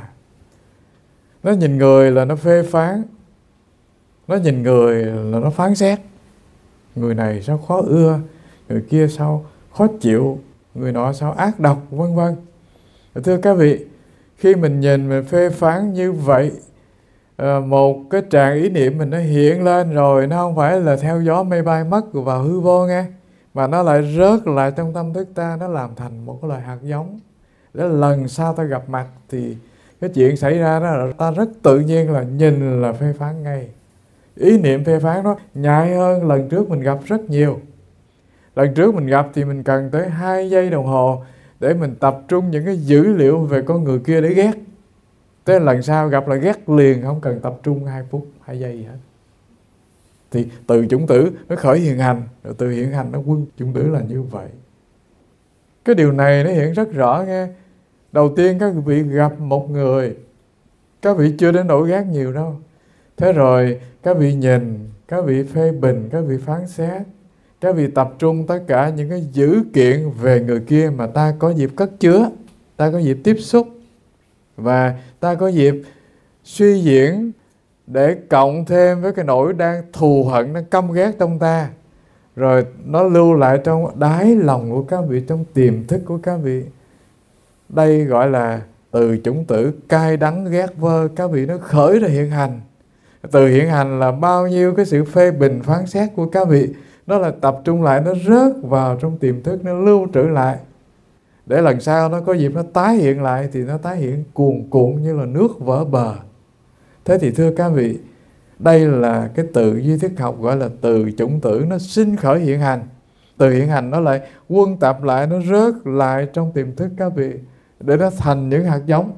Nó nhìn người là nó phê phán, nó nhìn người là nó phán xét. Người này sao khó ưa, người kia sao khó chịu, người nọ sao ác độc, vân vân. Thưa các vị, khi mình nhìn mình phê phán như vậy, một cái tràng ý niệm mình nó hiện lên rồi, nó không phải là theo gió mây bay mất vào hư vô nghe, mà nó lại rớt lại trong tâm thức ta, nó làm thành một cái loại hạt giống. Để lần sau ta gặp mặt thì cái chuyện xảy ra đó là ta rất tự nhiên là nhìn là phê phán ngay. Ý niệm phê phán nó nhạy hơn lần trước mình gặp rất nhiều. Lần trước mình gặp thì mình cần tới hai giây đồng hồ để mình tập trung những cái dữ liệu về con người kia để ghét. Tới lần sau gặp là ghét liền, không cần tập trung hai phút, hai giây gì hết. Thì từ chủng tử nó khởi hiện hành, rồi từ hiện hành nó quân chủng tử là như vậy. Cái điều này nó hiện rất rõ nghe. Đầu tiên các vị gặp một người, các vị chưa đến nỗi ghét nhiều đâu. Thế rồi các vị nhìn, các vị phê bình, các vị phán xét, các vị tập trung tất cả những cái dữ kiện về người kia mà ta có dịp cất chứa, ta có dịp tiếp xúc, và ta có dịp suy diễn để cộng thêm với cái nỗi đang thù hận, đang căm ghét trong ta. Rồi nó lưu lại trong đáy lòng của các vị, trong tiềm thức của các vị. Đây gọi là từ chủng tử cay đắng ghét vơ, các vị nó khởi ra hiện hành. Từ hiện hành là bao nhiêu cái sự phê bình phán xét của các vị, nó là tập trung lại, nó rớt vào trong tiềm thức, nó lưu trữ lại. Để lần sau nó có dịp nó tái hiện lại thì nó tái hiện cuồn cuộn như là nước vỡ bờ. Thế thì thưa các vị, đây là cái từ duy thức học gọi là từ chủng tử, nó sinh khởi hiện hành. Từ hiện hành nó lại quân tập lại, nó rớt lại trong tiềm thức các vị, để nó thành những hạt giống.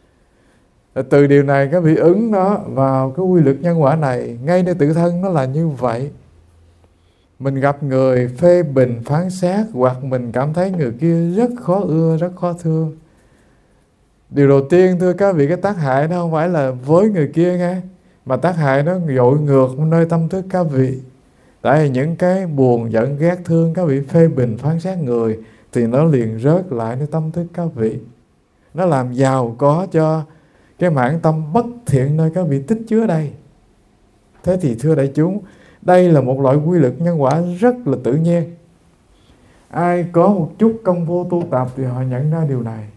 Từ điều này các vị ứng nó vào cái quy luật nhân quả này, ngay nơi tự thân nó là như vậy. Mình gặp người phê bình phán xét, hoặc mình cảm thấy người kia rất khó ưa, rất khó thương, Điều đầu tiên thưa các vị, cái tác hại nó không phải là với người kia nghe, mà tác hại nó dội ngược nơi tâm thức các vị. Tại vì những cái buồn, giận, ghét, thương các vị phê bình, phán xét người thì nó liền rớt lại nơi tâm thức các vị. Nó làm giàu có cho cái mảng tâm bất thiện nơi các vị tích chứa đây. Thế thì thưa đại chúng, đây là một loại quy luật nhân quả rất là tự nhiên. Ai có một chút công phu tu tập thì họ nhận ra điều này.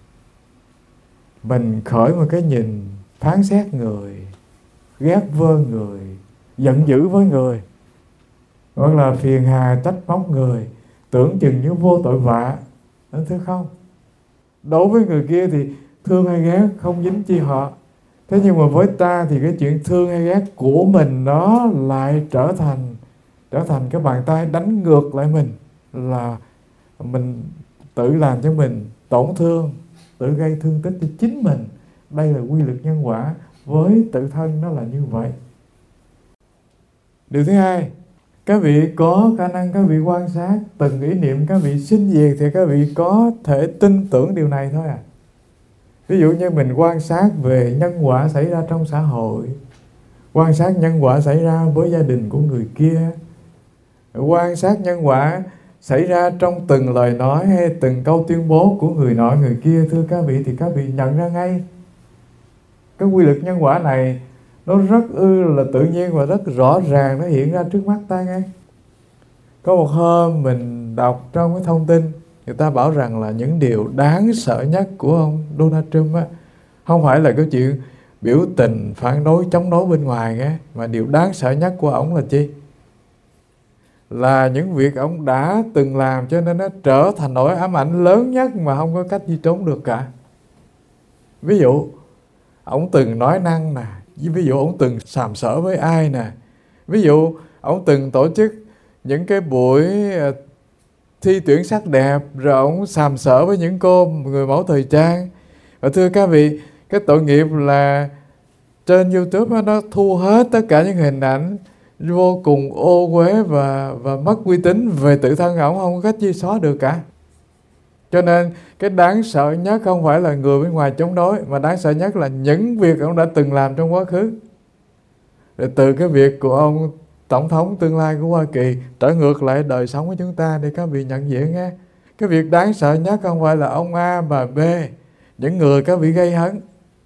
Mình khởi một cái nhìn phán xét người, ghét vơ người, giận dữ với người, hoặc là phiền hà trách móc người, tưởng chừng như vô tội vạ, nên thưa không. Đối với người kia thì thương hay ghét không dính chi họ. Thế nhưng mà với ta thì cái chuyện thương hay ghét của mình nó lại trở thành trở thành cái bàn tay đánh ngược lại mình, là mình tự làm cho mình tổn thương, tự gây thương tích cho chính mình. Đây là quy luật nhân quả, với tự thân nó là như vậy. Điều thứ hai, các vị có khả năng các vị quan sát từng ý niệm các vị sinh diệt thì các vị có thể tin tưởng điều này thôi à. Ví dụ như mình quan sát về nhân quả xảy ra trong xã hội, quan sát nhân quả xảy ra với gia đình của người kia, quan sát nhân quả xảy ra trong từng lời nói hay từng câu tuyên bố của người nọ người kia, thưa các vị, thì các vị nhận ra ngay cái quy luật nhân quả này nó rất ư là tự nhiên và rất rõ ràng, nó hiện ra trước mắt ta ngay. Có một hôm mình đọc trong cái thông tin, người ta bảo rằng là những điều đáng sợ nhất của ông Donald Trump á, không phải là cái chuyện biểu tình, phản đối, chống đối bên ngoài nghe, mà điều đáng sợ nhất của ông là chi? Là những việc ông đã từng làm, cho nên nó trở thành nỗi ám ảnh lớn nhất mà không có cách gì trốn được cả. Ví dụ, ông từng nói năng nè, ví dụ ông từng sàm sỡ với ai nè, ví dụ ông từng tổ chức những cái buổi thi tuyển sắc đẹp, rồi ông sàm sỡ với những cô người mẫu thời trang. Và thưa các vị, cái tội nghiệp là trên YouTube đó, nó thu hết tất cả những hình ảnh vô cùng ô uế và, và mất uy tín về tự thân ông, không có cách gì xóa được cả. Cho nên cái đáng sợ nhất không phải là người bên ngoài chống đối, mà đáng sợ nhất là những việc ông đã từng làm trong quá khứ. Rồi từ cái việc của ông Tổng thống tương lai của Hoa Kỳ trở ngược lại đời sống của chúng ta để các vị nhận diện nghe. Cái việc đáng sợ nhất không phải là ông A, bà B, những người các vị gây hấn,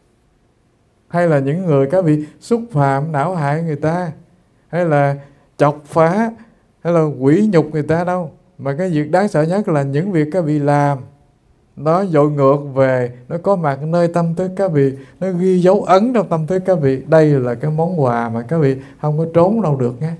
hay là những người các vị xúc phạm, não hại người ta, hay là chọc phá, hay là quỷ nhục người ta đâu. Mà cái việc đáng sợ nhất là những việc các vị làm, nó dội ngược về, nó có mặt nơi tâm thức các vị, nó ghi dấu ấn trong tâm thức các vị. Đây là cái món quà mà các vị không có trốn đâu được nghe.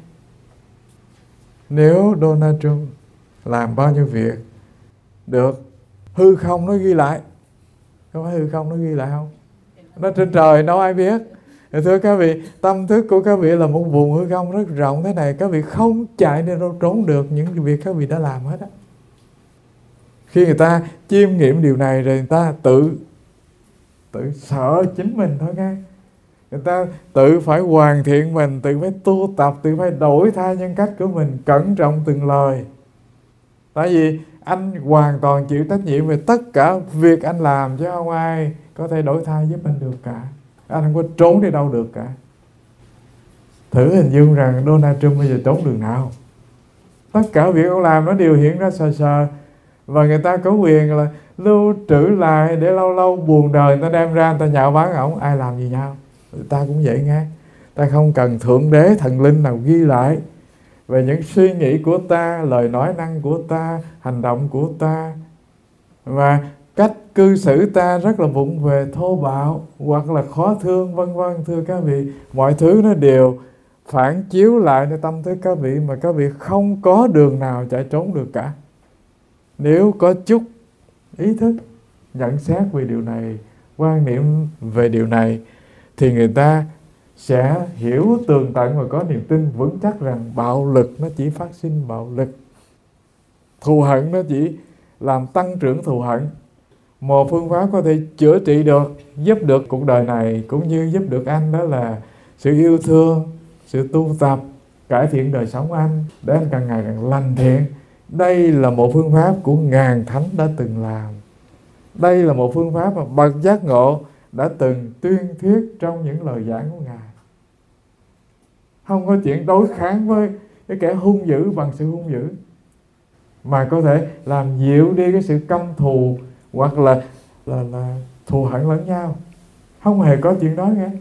Nếu Donald Trump làm bao nhiêu việc được hư không nó ghi lại, có phải hư không nó ghi lại không? Nó trên trời đâu ai biết. Thì thưa các vị, tâm thức của các vị là một vùng hư không rất rộng thế này, các vị không chạy đi đâu trốn được những việc các vị đã làm hết á. Khi người ta chiêm nghiệm điều này rồi người ta tự tự sợ chính mình thôi nghe. Người ta tự phải hoàn thiện mình, tự phải tu tập, tự phải đổi thay nhân cách của mình, cẩn trọng từng lời. Tại vì anh hoàn toàn chịu trách nhiệm về tất cả việc anh làm, chứ không ai có thể đổi thay giúp anh được cả. Anh không có trốn đi đâu được cả. Thử hình dung rằng Donald Trump bây giờ trốn đường nào. Tất cả việc ông làm nó đều hiện ra sờ sờ. Và người ta có quyền là lưu trữ lại để lâu lâu buồn đời người ta đem ra, người ta nhạo báng ổng. Ai làm gì nhau? Ta cũng vậy nghe. Ta không cần thượng đế thần linh nào ghi lại về những suy nghĩ của ta, lời nói năng của ta, hành động của ta, và cách cư xử ta rất là vụng về, thô bạo hoặc là khó thương vân vân. Thưa các vị, mọi thứ nó đều phản chiếu lạiในtâm thức các vị, mà các vị không có đường nào chạy trốn được cả. Nếu có chút ý thức nhận xét về điều này, quan niệm về điều này, thì người ta sẽ hiểu tường tận và có niềm tin vững chắc rằng bạo lực nó chỉ phát sinh bạo lực, thù hận nó chỉ làm tăng trưởng thù hận. Một phương pháp có thể chữa trị được, giúp được cuộc đời này cũng như giúp được anh, đó là sự yêu thương, sự tu tập, cải thiện đời sống anh để anh càng ngày càng lành thiện. Đây là một phương pháp của ngàn thánh đã từng làm. Đây là một phương pháp mà bậc giác ngộ đã từng tuyên thuyết trong những lời giảng của Ngài. Không có chuyện đối kháng với cái kẻ hung dữ bằng sự hung dữ, mà có thể làm dịu đi cái sự căm thù hoặc là, là, là thù hận lẫn nhau. Không hề có chuyện đó nghe.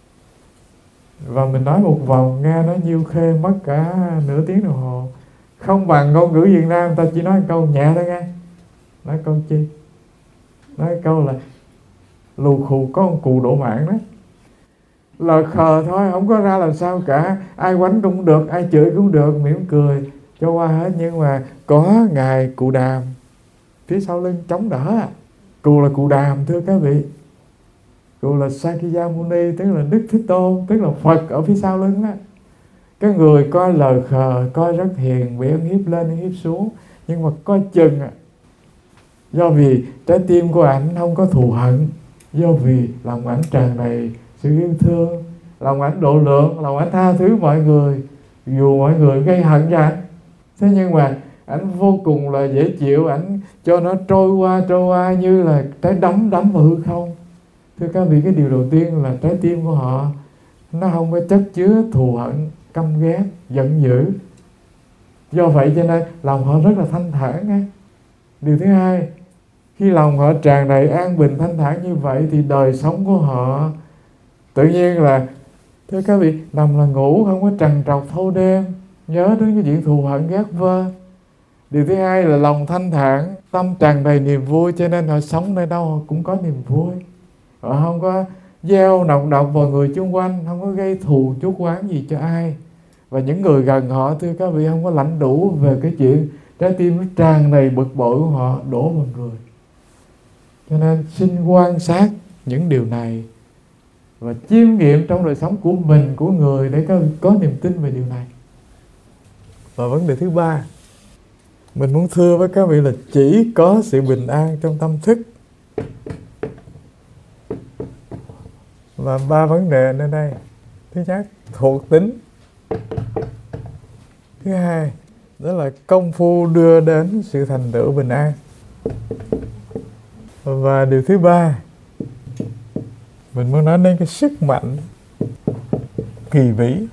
Và mình nói một vòng nghe nó nhiêu khê, mất cả nửa tiếng đồng hồ. Không bằng ngôn ngữ Việt Nam ta chỉ nói một câu nhẹ thôi nghe. Nói câu chi? Nói câu là lù khù có một cù đổ mạng đó. Lời khờ thôi, không có ra làm sao cả. Ai quánh cũng được, ai chửi cũng được, mỉm cười cho qua hết. Nhưng mà có Ngài Cụ Đàm phía sau lưng chống đỡ. Cụ là Cụ Đàm thưa các vị. Cụ là Sakyamuni, tức là Đức Thế Tôn, tức là Phật ở phía sau lưng đó. Cái người coi lời khờ, coi rất hiền, bị ấn hiếp lên, ấn hiếp xuống. Nhưng mà coi chừng à. Do vì trái tim của ảnh không có thù hận, do vì lòng ảnh tràn đầy sự yêu thương, lòng ảnh độ lượng, lòng ảnh tha thứ mọi người, dù mọi người gây hận cho ảnh. Thế nhưng mà ảnh vô cùng là dễ chịu, ảnh cho nó trôi qua trôi qua như là trái đấm đấm vào hư không. Thưa các vị, cái điều đầu tiên là trái tim của họ nó không có chất chứa thù hận, căm ghét, giận dữ. Do vậy cho nên lòng họ rất là thanh thản nghe. Điều thứ hai, khi lòng họ tràn đầy an bình thanh thản như vậy thì đời sống của họ tự nhiên là, thưa các vị, nằm là ngủ, không có trằn trọc thâu đêm, nhớ đến cái chuyện thù hận ghét vơ. Điều thứ hai là lòng thanh thản, tâm tràn đầy niềm vui, cho nên họ sống nơi đâu họ cũng có niềm vui. Họ không có gieo nọc độc vào người chung quanh, không có gây thù chuốc oán gì cho ai. Và những người gần họ, thưa các vị, không có lãnh đủ về cái chuyện trái tim nó tràn đầy bực bội của họ đổ vào người. Cho nên xin quan sát những điều này và chiêm nghiệm trong đời sống của mình, của người, để có, có niềm tin về điều này. Và vấn đề thứ ba, mình muốn thưa với các vị là chỉ có sự bình an trong tâm thức. Và ba vấn đề nơi đây. Thứ nhất, thuộc tính. Thứ hai, đó là công phu đưa đến sự thành tựu bình an. Và điều thứ ba, mình muốn nói đến cái sức mạnh kỳ vĩ.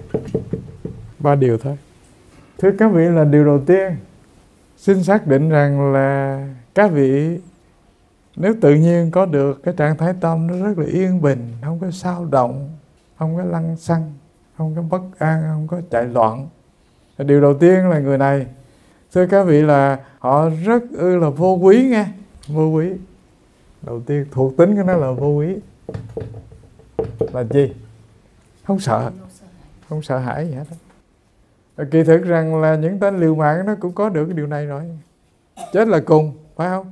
Ba điều thôi. Thưa các vị, là điều đầu tiên, xin xác định rằng là các vị nếu tự nhiên có được cái trạng thái tâm nó rất là yên bình, không có xao động, không có lăng xăng, không có bất an, không có chạy loạn. Điều đầu tiên là người này, thưa các vị, là họ rất ư là vô quý nghe. Vô quý. Đầu tiên thuộc tính của nó là vô quý. Là gì? Không sợ. Không sợ hãi gì hết. Kỳ thực rằng là những tên liều mạng nó cũng có được cái điều này rồi. Chết là cùng, phải không?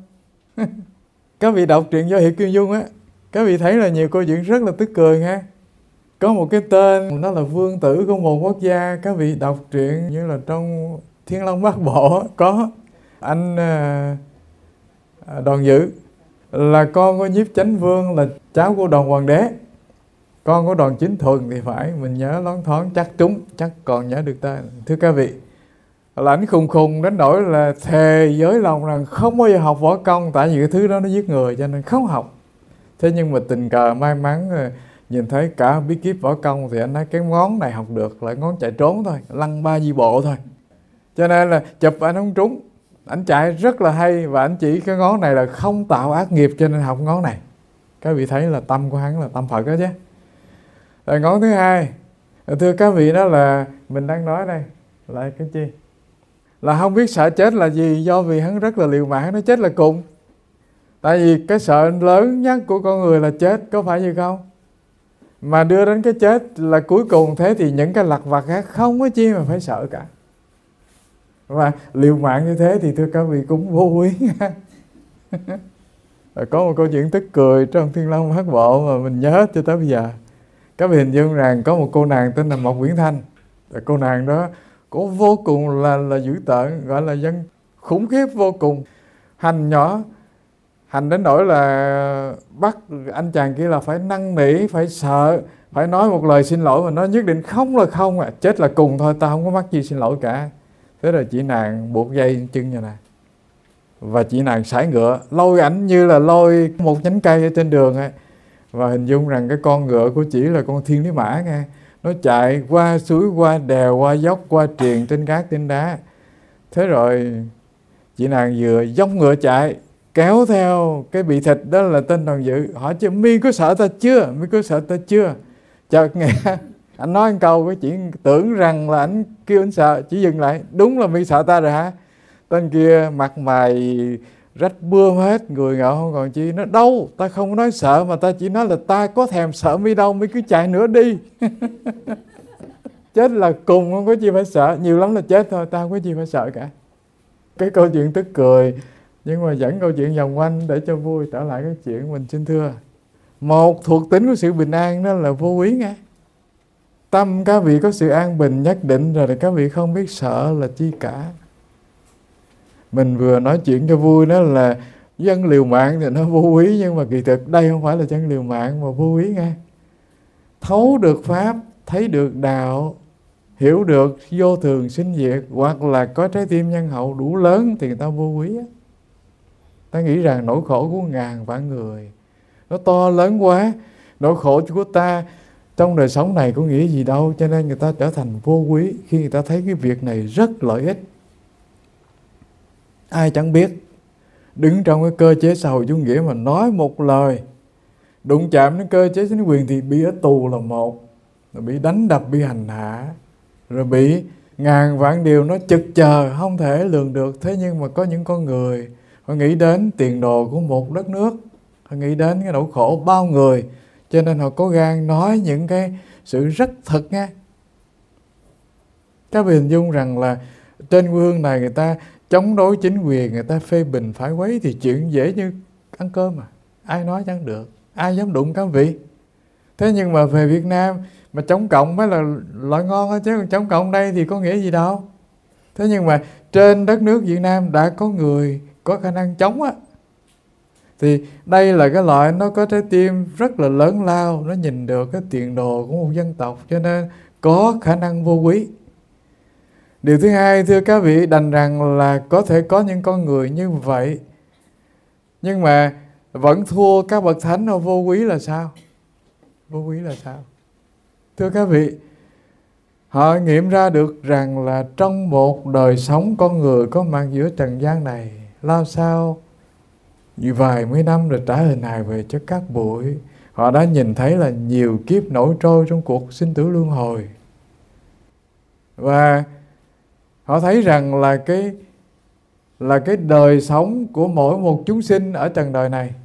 Các vị đọc truyện Do Hiệp Kim Dung á, các vị thấy là nhiều câu chuyện rất là tức cười ha. Có một cái tên nó là vương tử của một quốc gia. Các vị đọc truyện như là trong Thiên Long Bát Bộ có anh uh, Đoàn Dự là con của Nhiếp Chánh Vương, là cháu của Đoàn Hoàng đế. Con của Đoàn Chính Thuần thì phải, mình nhớ loáng thoáng chắc trúng, chắc còn nhớ được tên. Thưa các vị, là ảnh khùng khùng đến nỗi là thề với lòng rằng không bao giờ học võ công, tại vì cái thứ đó nó giết người cho nên không học. Thế nhưng mà tình cờ may mắn nhìn thấy cả bí kíp võ công thì anh nói cái ngón này học được, là ngón chạy trốn thôi, lăng ba di bộ thôi. Cho nên là chụp anh không trúng, anh chạy rất là hay, và anh chỉ cái ngón này là không tạo ác nghiệp cho nên học ngón này. Các vị thấy là tâm của hắn là tâm Phật đó chứ. Rồi ngón thứ hai, thưa các vị, đó là mình đang nói đây là cái chi? Là không biết sợ chết là gì, do vì hắn rất là liều mạng, nó chết là cùng. Tại vì cái sợ lớn nhất của con người là chết, có phải như không? Mà đưa đến cái chết là cuối cùng, thế thì những cái lặt vặt khác không có chi mà phải sợ cả. Và liều mạng như thế thì thưa các vị cũng vô quý nha. Có một câu chuyện tức cười trong Thiên Long Bát Bộ mà mình nhớ cho tới bây giờ. Các vị hình dung rằng có một cô nàng tên là Mộc Uyển Thanh. Cô nàng đó cũng vô cùng là, là dữ tợn, gọi là dân khủng khiếp vô cùng. Hành nhỏ, hành đến nỗi là bắt anh chàng kia là phải năn nỉ, phải sợ, phải nói một lời xin lỗi, mà nó nhất định không là không, à, chết là cùng thôi, ta không có mắc gì xin lỗi cả. Thế rồi chị nàng buộc dây chân như này, và chị nàng sải ngựa, lôi ảnh như là lôi một nhánh cây ở trên đường ấy. Và hình dung rằng cái con ngựa của chị là con thiên lý mã nghe. Nó chạy qua suối, qua đèo, qua dốc, qua triền, trên cát, trên đá. Thế rồi chị nàng vừa dông ngựa chạy, kéo theo cái bị thịt đó là tên Đoàn Dự. Hỏi chứ mi có sợ ta chưa? Mi có sợ ta chưa? Chợt nghe anh nói một câu, cái chị tưởng rằng là anh kêu anh sợ, chỉ dừng lại. Đúng là mi sợ ta rồi hả? Tên kia mặt mày rách bươm hết, người ngợ không còn chi. Nó đâu, ta không nói sợ, mà ta chỉ nói là ta có thèm sợ mi đâu, mi cứ chạy nữa đi. Chết là cùng, không có gì phải sợ, nhiều lắm là chết thôi, ta không có gì phải sợ cả. Cái câu chuyện tức cười, nhưng mà dẫn câu chuyện vòng quanh để cho vui. Trở lại cái chuyện mình xin thưa, một thuộc tính của sự bình an đó là vô úy nghe. Tâm các vị có sự an bình nhất định rồi, thì các vị không biết sợ là chi cả. Mình vừa nói chuyện cho vui đó là dân liều mạng thì nó vô úy, nhưng mà kỳ thực đây không phải là dân liều mạng mà vô úy nghe. Thấu được pháp, thấy được đạo, hiểu được vô thường sinh diệt, hoặc là có trái tim nhân hậu đủ lớn thì người ta vô úy á. Ta nghĩ rằng nỗi khổ của ngàn vạn người nó to lớn quá, nỗi khổ của ta trong đời sống này có nghĩa gì đâu, cho nên người ta trở thành vô úy khi người ta thấy cái việc này rất lợi ích. Ai chẳng biết, đứng trong cái cơ chế xã hội chủ nghĩa mà nói một lời đụng chạm đến cơ chế chính quyền thì bị ở tù là một, rồi bị đánh đập, bị hành hạ, rồi bị ngàn vạn điều nó chực chờ không thể lường được. Thế nhưng mà có những con người họ nghĩ đến tiền đồ của một đất nước, họ nghĩ đến cái nỗi khổ bao người, cho nên họ có gan nói những cái sự rất thật nha. Các vị hình dung rằng là trên quê hương này người ta chống đối chính quyền, người ta phê bình phải quấy thì chuyện dễ như ăn cơm mà, ai nói chẳng được, ai dám đụng các vị. Thế nhưng mà về Việt Nam mà chống cộng mới là loại ngon hết, chứ còn chống cộng đây thì có nghĩa gì đâu. Thế nhưng mà trên đất nước Việt Nam đã có người có khả năng chống á, thì đây là cái loại nó có trái tim rất là lớn lao, nó nhìn được cái tiền đồ của một dân tộc, cho nên có khả năng vô úy. Điều thứ hai, thưa các vị, đành rằng là có thể có những con người như vậy, nhưng mà vẫn thua các bậc thánh ở vô úy là sao? Vô úy là sao? Thưa các vị, họ nghiệm ra được rằng là trong một đời sống con người có mặt giữa trần gian này, lao sao vài mươi năm rồi trả hình hài về cho các bụi, họ đã nhìn thấy là nhiều kiếp nổi trôi trong cuộc sinh tử luân hồi. Và họ thấy rằng là cái là cái đời sống của mỗi một chúng sinh ở trần đời này,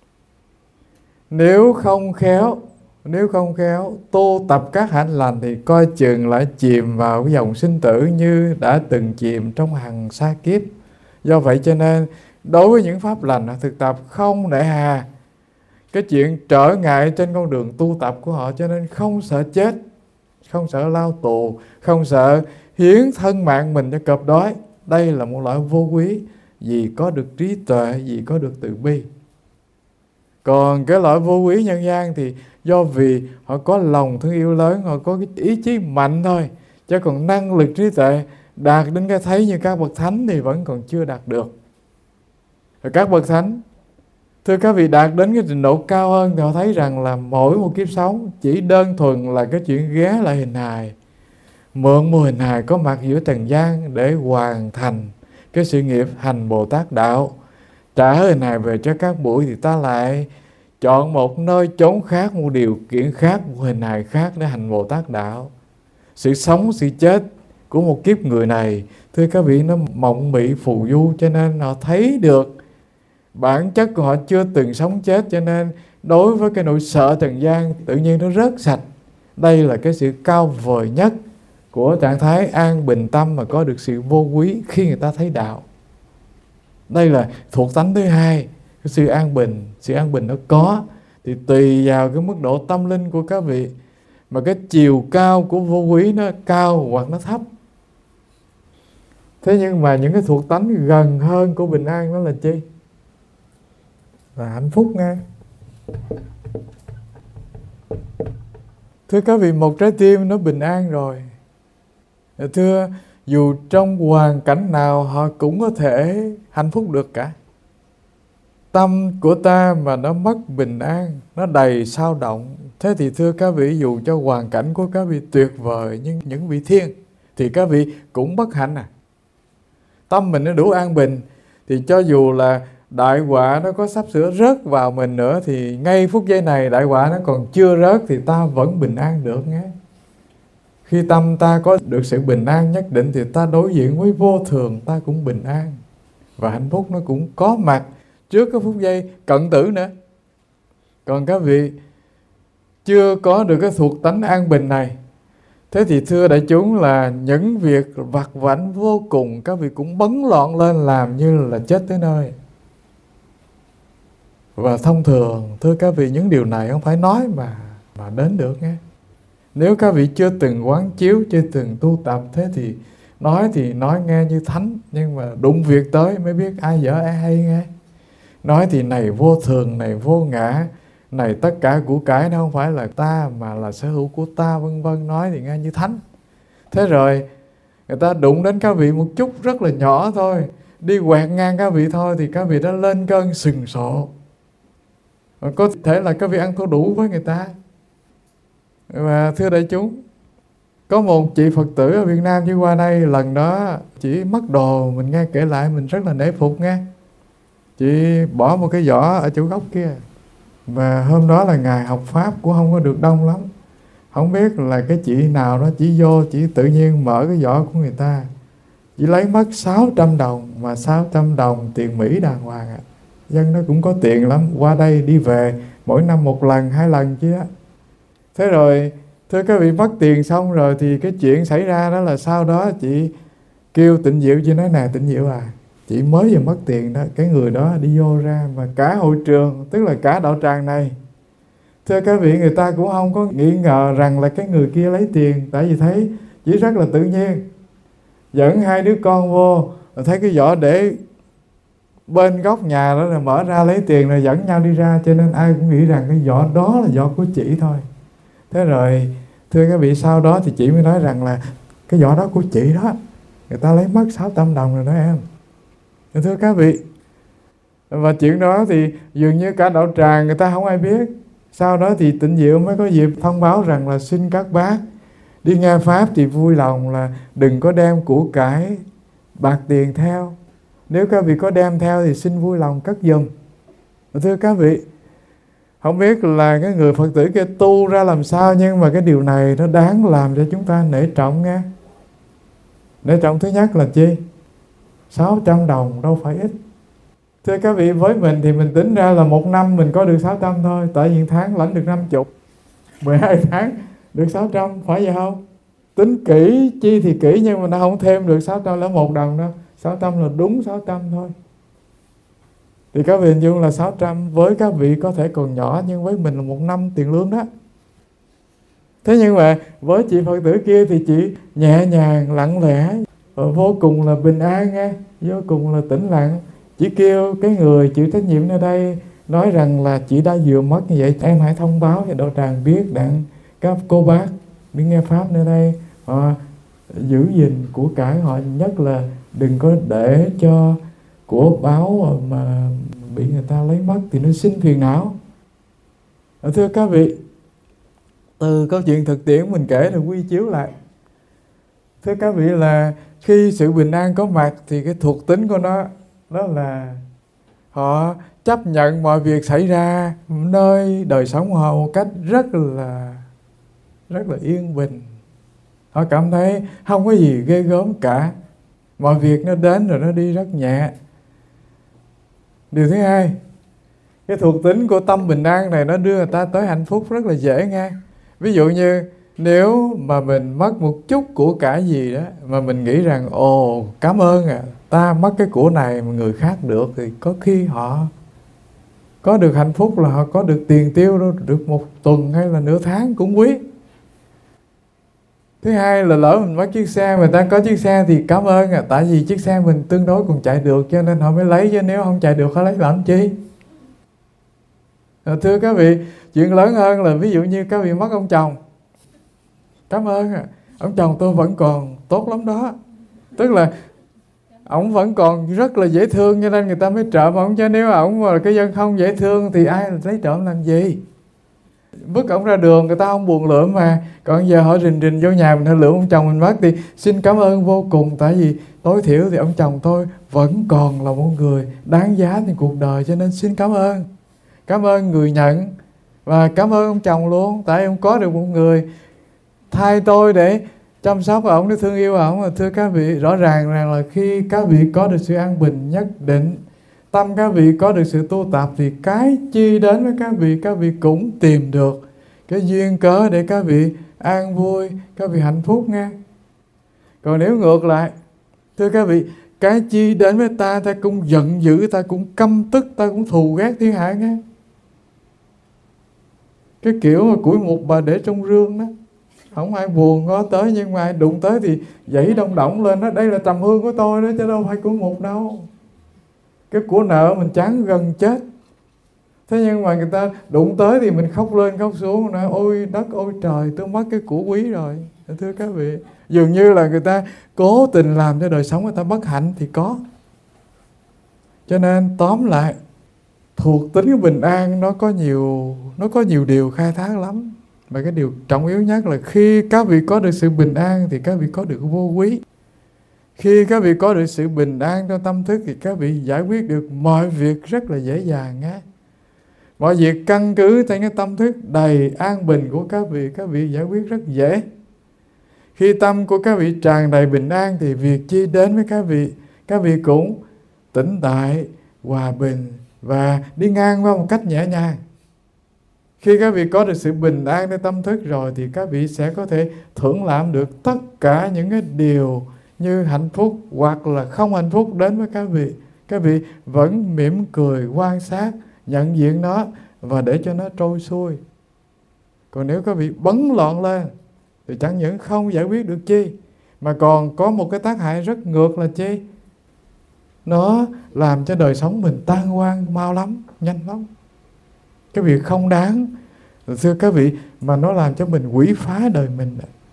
nếu không khéo, nếu không khéo tu tập các hạnh lành thì coi chừng lại chìm vào cái dòng sinh tử như đã từng chìm trong hằng sa kiếp. Do vậy cho nên đối với những pháp lành họ thực tập không nể hà cái chuyện trở ngại trên con đường tu tập của họ, cho nên không sợ chết, không sợ lao tù, không sợ hiến thân mạng mình cho cọp đói. Đây là một loại vô úy, vì có được trí tuệ, vì có được từ bi. Còn cái loại vô úy nhân gian thì do vì họ có lòng thương yêu lớn, họ có cái ý chí mạnh thôi, chứ còn năng lực trí tuệ đạt đến cái thấy như các bậc thánh thì vẫn còn chưa đạt được. Rồi các bậc thánh, thưa các vị, đạt đến cái trình độ cao hơn thì họ thấy rằng là mỗi một kiếp sống chỉ đơn thuần là cái chuyện ghé lại hình hài, mượn mô hình hài có mặt giữa trần gian để hoàn thành cái sự nghiệp hành Bồ Tát đạo. Trả hình hài về cho các buổi thì ta lại chọn một nơi chốn khác, một điều kiện khác, một hình hài khác để hành Bồ Tát đạo. Sự sống, sự chết của một kiếp người này, thưa các vị, nó mộng mị phù du, cho nên họ thấy được bản chất của họ chưa từng sống chết, cho nên đối với cái nỗi sợ trần gian tự nhiên nó rớt sạch. Đây là cái sự cao vời nhất của trạng thái an bình tâm mà có được sự vô úy khi người ta thấy đạo. Đây là thuộc tánh thứ hai, cái sự an bình. Sự an bình nó có thì tùy vào cái mức độ tâm linh của các vị mà cái chiều cao của vô úy nó cao hoặc nó thấp. Thế nhưng mà những cái thuộc tánh gần hơn của bình an đó là chi? Là hạnh phúc nghe. Thưa các vị, một trái tim nó bình an rồi, thưa, dù trong hoàn cảnh nào họ cũng có thể hạnh phúc được cả. Tâm của ta mà nó mất bình an, nó đầy sao động, thế thì thưa các vị, dù cho hoàn cảnh của các vị tuyệt vời, nhưng những vị thiên thì các vị cũng bất hạnh à. Tâm mình nó đủ an bình thì cho dù là đại họa nó có sắp sửa rớt vào mình nữa, thì ngay phút giây này đại họa nó còn chưa rớt thì ta vẫn bình an được nghe. Khi tâm ta có được sự bình an nhất định thì ta đối diện với vô thường ta cũng bình an, và hạnh phúc nó cũng có mặt trước cái phút giây cận tử nữa. Còn các vị chưa có được cái thuộc tánh an bình này, thế thì thưa đại chúng là những việc vặt vãnh vô cùng các vị cũng bấn loạn lên làm như là chết tới nơi. Và thông thường thưa các vị, những điều này không phải nói mà mà đến được nghe. Nếu các vị chưa từng quán chiếu, chưa từng tu tập, thế thì nói thì nói nghe như thánh, nhưng mà đụng việc tới mới biết ai dở ai hay nghe. Nói thì này vô thường, này vô ngã, này tất cả của cải nó không phải là ta mà là sở hữu của ta, vân vân, nói thì nghe như thánh. Thế rồi người ta đụng đến các vị một chút rất là nhỏ thôi, đi quẹt ngang các vị thôi, thì các vị đã lên cơn sừng sộ. Có thể là các vị ăn thua đủ với người ta. Và thưa đại chúng, có một chị Phật tử ở Việt Nam đi qua đây, lần đó chỉ mất đồ, mình nghe kể lại mình rất là nể phục nghe. Chị bỏ một cái giỏ ở chỗ góc kia, và hôm đó là ngày học Pháp cũng không có được đông lắm. Không biết là cái chị nào đó chỉ vô, chỉ tự nhiên mở cái giỏ của người ta, chỉ lấy mất sáu trăm đồng, mà sáu trăm đồng tiền Mỹ đàng hoàng ạ. À. Dân nó cũng có tiền lắm, qua đây đi về mỗi năm một lần, hai lần chứ á. Thế rồi thưa các vị, mất tiền xong rồi thì cái chuyện xảy ra đó là sau đó chị kêu Tịnh Diệu, chị nói nè Tịnh Diệu à, chị mới vừa mất tiền đó, cái người đó đi vô ra, và cả hội trường, tức là cả đạo tràng này, thưa các vị, người ta cũng không có nghi ngờ rằng là cái người kia lấy tiền, tại vì thấy chỉ rất là tự nhiên. Dẫn hai đứa con vô, thấy cái giỏ để bên góc nhà đó, là mở ra lấy tiền rồi dẫn nhau đi ra, cho nên ai cũng nghĩ rằng cái giỏ đó là giỏ của chị thôi. Thế rồi thưa các vị, sau đó thì chị mới nói rằng là cái giỏ đó của chị đó, người ta lấy mất sáu trăm đồng rồi đó em. Thưa các vị, và chuyện đó thì dường như cả đạo tràng người ta không ai biết. Sau đó thì Tịnh Diệu mới có dịp thông báo rằng là xin các bác đi nghe Pháp thì vui lòng là đừng có đem của cải bạc tiền theo. Nếu các vị có đem theo thì xin vui lòng cất giùm. Thưa các vị, không biết là cái người Phật tử kia tu ra làm sao, nhưng mà cái điều này nó đáng làm cho chúng ta nể trọng nghe. Nể trọng thứ nhất là chi? sáu trăm đồng đâu phải ít. Thưa các vị, với mình thì mình tính ra là một năm mình có được sáu trăm thôi, tại vì tháng lãnh được năm mươi, mười hai tháng được sáu trăm, phải vậy không? Tính kỹ chi thì kỹ, nhưng mà nó không thêm được sáu trăm là một đồng đâu. sáu trăm là đúng sáu trăm thôi. Thì các vị hình dung là sáu trăm với các vị có thể còn nhỏ, nhưng với mình là một năm tiền lương đó. Thế nhưng mà với chị Phật tử kia thì chị nhẹ nhàng, lặng lẽ, vô cùng là bình an nghe, vô cùng là tĩnh lặng. Chỉ kêu cái người chịu trách nhiệm nơi đây nói rằng là chị đã vừa mất như vậy, em hãy thông báo cho đạo tràng biết, đặng các cô bác đi nghe Pháp nơi đây họ giữ gìn của cải họ, nhất là đừng có để cho của báo mà bị người ta lấy mất thì nó sinh phiền não. Thưa các vị, từ câu chuyện thực tiễn mình kể rồi quy chiếu lại. Thưa các vị, là khi sự bình an có mặt thì cái thuộc tính của nó đó là họ chấp nhận mọi việc xảy ra nơi đời sống của họ một cách rất là rất là yên bình. Họ cảm thấy không có gì ghê gớm cả, mọi việc nó đến rồi nó đi rất nhẹ. Điều thứ hai, cái thuộc tính của tâm bình an này nó đưa người ta tới hạnh phúc rất là dễ nghe. Ví dụ như nếu mà mình mất một chút của cải gì đó mà mình nghĩ rằng ồ cảm ơn à, ta mất cái của này mà người khác được, thì có khi họ có được hạnh phúc là họ có được tiền tiêu đâu, được một tuần hay là nửa tháng cũng quý. Thứ hai là lỡ mình mất chiếc xe, người ta có chiếc xe thì cảm ơn à, tại vì chiếc xe mình tương đối còn chạy được cho nên họ mới lấy, chứ nếu không chạy được họ lấy làm chi. À, thưa các vị, chuyện lớn hơn là ví dụ như các vị mất ông chồng, cảm ơn à, ông chồng tôi vẫn còn tốt lắm đó. Tức là ổng vẫn còn rất là dễ thương cho nên người ta mới trộm ổng, chứ nếu ổng mà là cái dân không dễ thương thì ai lấy trộm làm gì. Vứt ổng ra đường người ta không buồn lượm mà. Còn giờ họ rình rình vô nhà mình, họ lượm ông chồng mình mất thì xin cảm ơn vô cùng. Tại vì tối thiểu thì ông chồng tôi vẫn còn là một người đáng giá trên cuộc đời, cho nên xin cảm ơn. Cảm ơn người nhận và cảm ơn ông chồng luôn. Tại ông có được một người thay tôi để chăm sóc ổng, để thương yêu ổng. Và thưa các vị, rõ ràng rằng là khi các vị có được sự an bình nhất định, tâm các vị có được sự tu tập, thì cái chi đến với các vị, các vị cũng tìm được cái duyên cớ để các vị an vui, các vị hạnh phúc nghe. Còn nếu ngược lại, thưa các vị, cái chi đến với ta, ta cũng giận dữ, ta cũng căm tức, ta cũng thù ghét thiên hạ nghe. Cái kiểu mà củi mục bà để trong rương đó, không ai buồn ngó tới, nhưng mà ai đụng tới thì dãy đông động lên đó. Đây là trầm hương của tôi đó, chứ đâu phải của mục đâu. Cái của nợ mình chán gần chết. Thế nhưng mà người ta đụng tới thì mình khóc lên khóc xuống, nói ôi đất ôi trời, tôi mất cái của quý rồi. Thưa các vị, dường như là người ta cố tình làm cho đời sống người ta bất hạnh thì có. Cho nên tóm lại, thuộc tính của bình an nó có nhiều nó có nhiều điều khai thác lắm. Và cái điều trọng yếu nhất là khi các vị có được sự bình an thì các vị có được vô quý. Khi các vị có được sự bình an trong tâm thức thì các vị giải quyết được mọi việc rất là dễ dàng á. Mọi việc căn cứ trên cái tâm thức đầy an bình của các vị, các vị giải quyết rất dễ. Khi tâm của các vị tràn đầy bình an thì việc chi đến với các vị, các vị cũng tĩnh tại, hòa bình và đi ngang qua một cách nhẹ nhàng. Khi các vị có được sự bình an trong tâm thức rồi thì các vị sẽ có thể thưởng lãm được tất cả những cái điều như hạnh phúc hoặc là không hạnh phúc đến với các vị. Các vị vẫn mỉm cười quan sát, nhận diện nó và để cho nó trôi xuôi. Còn nếu các vị bấn loạn lên thì chẳng những không giải quyết được chi, mà còn có một cái tác hại rất ngược là chi? Nó làm cho đời sống mình tan hoang mau lắm, nhanh lắm. Cái việc không đáng, thưa các vị, mà nó làm cho mình quỷ phá đời mình.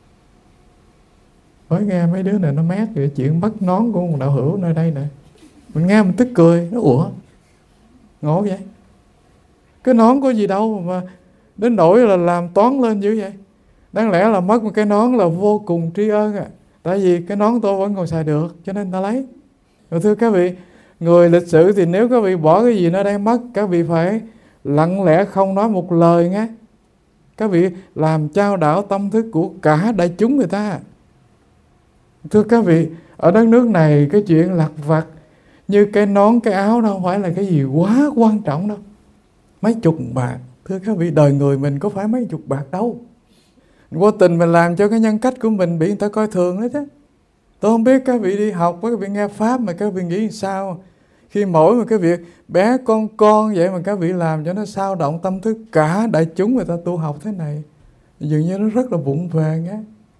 Mới nghe mấy đứa này nó mét về chuyện bắt nón của một đạo hữu nơi đây nè. Mình nghe mình tức cười, nó ủa ngộ vậy. Cái nón có gì đâu mà đến nỗi là làm toán lên dữ vậy. Đáng lẽ là mất một cái nón là vô cùng tri ân à. Tại vì cái nón tôi vẫn còn xài được, cho nên ta lấy. Rồi thưa các vị, người lịch sử thì nếu các vị bỏ cái gì nó đang mất, các vị phải lặng lẽ không nói một lời nghe. Các vị làm trao đảo tâm thức của cả đại chúng người ta. Thưa các vị, ở đất nước này cái chuyện lặt vặt như cái nón, cái áo đâu phải là cái gì quá quan trọng đâu. Mấy chục bạc, thưa các vị, đời người mình có phải mấy chục bạc đâu. Vô tình mình làm cho cái nhân cách của mình bị người ta coi thường hết á. Tôi không biết các vị đi học, các vị nghe Pháp mà các vị nghĩ sao. Khi mỗi một cái việc bé con con vậy mà các vị làm cho nó sao động tâm thức cả đại chúng người ta tu học thế này, dường như nó rất là vụng về nghe.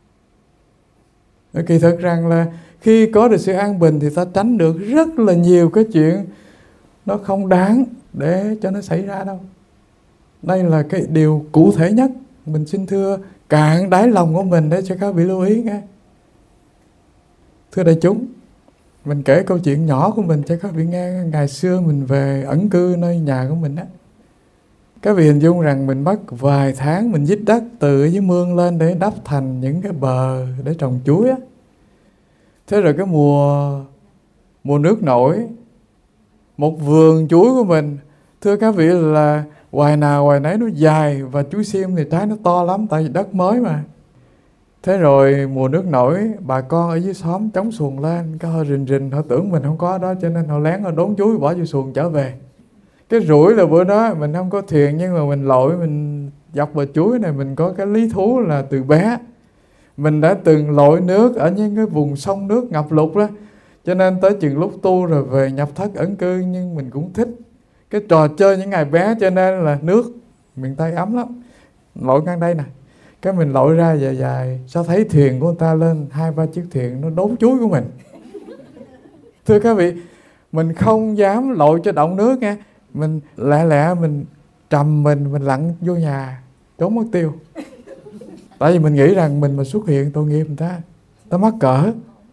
Kỳ thực rằng là khi có được sự an bình thì ta tránh được rất là nhiều cái chuyện nó không đáng để cho nó xảy ra đâu. Đây là cái điều cụ thể nhất mình xin thưa cạn đáy lòng của mình để cho các vị lưu ý nghe. Thưa đại chúng, mình kể câu chuyện nhỏ của mình cho các vị nghe. Ngày xưa mình về ẩn cư nơi nhà của mình á. Các vị hình dung rằng mình mất vài tháng mình dít đất từ dưới mương lên để đắp thành những cái bờ để trồng chuối á. Thế rồi cái mùa mùa nước nổi, một vườn chuối của mình, thưa các vị, là hoài nào hoài nấy nó dài, và chuối xiêm thì trái nó to lắm tại vì đất mới mà. Thế rồi mùa nước nổi, bà con ở dưới xóm chống xuồng lên, cái họ rình rình, họ tưởng mình không có đó, cho nên họ lén họ đốn chuối bỏ vô xuồng trở về. Cái rủi là bữa đó mình không có thuyền, nhưng mà mình lội, mình dọc bờ chuối này, mình có cái lý thú là từ bé mình đã từng lội nước ở những cái vùng sông nước ngập lụt đó. Cho nên tới chừng lúc tu rồi về nhập thất ẩn cư, nhưng mình cũng thích cái trò chơi những ngày bé, cho nên là nước miền Tây ấm lắm. Lội ngang đây nè, cái mình lội ra dài dài, sao thấy thuyền của người ta lên hai ba chiếc thuyền nó đốn chuối của mình. Thưa các vị, mình không dám lội cho động nước nghe. Mình lẹ lẹ mình trầm mình, mình lặn vô nhà trốn mất tiêu. Tại vì mình nghĩ rằng mình mà xuất hiện tội nghiệp người ta, ta mắc cỡ.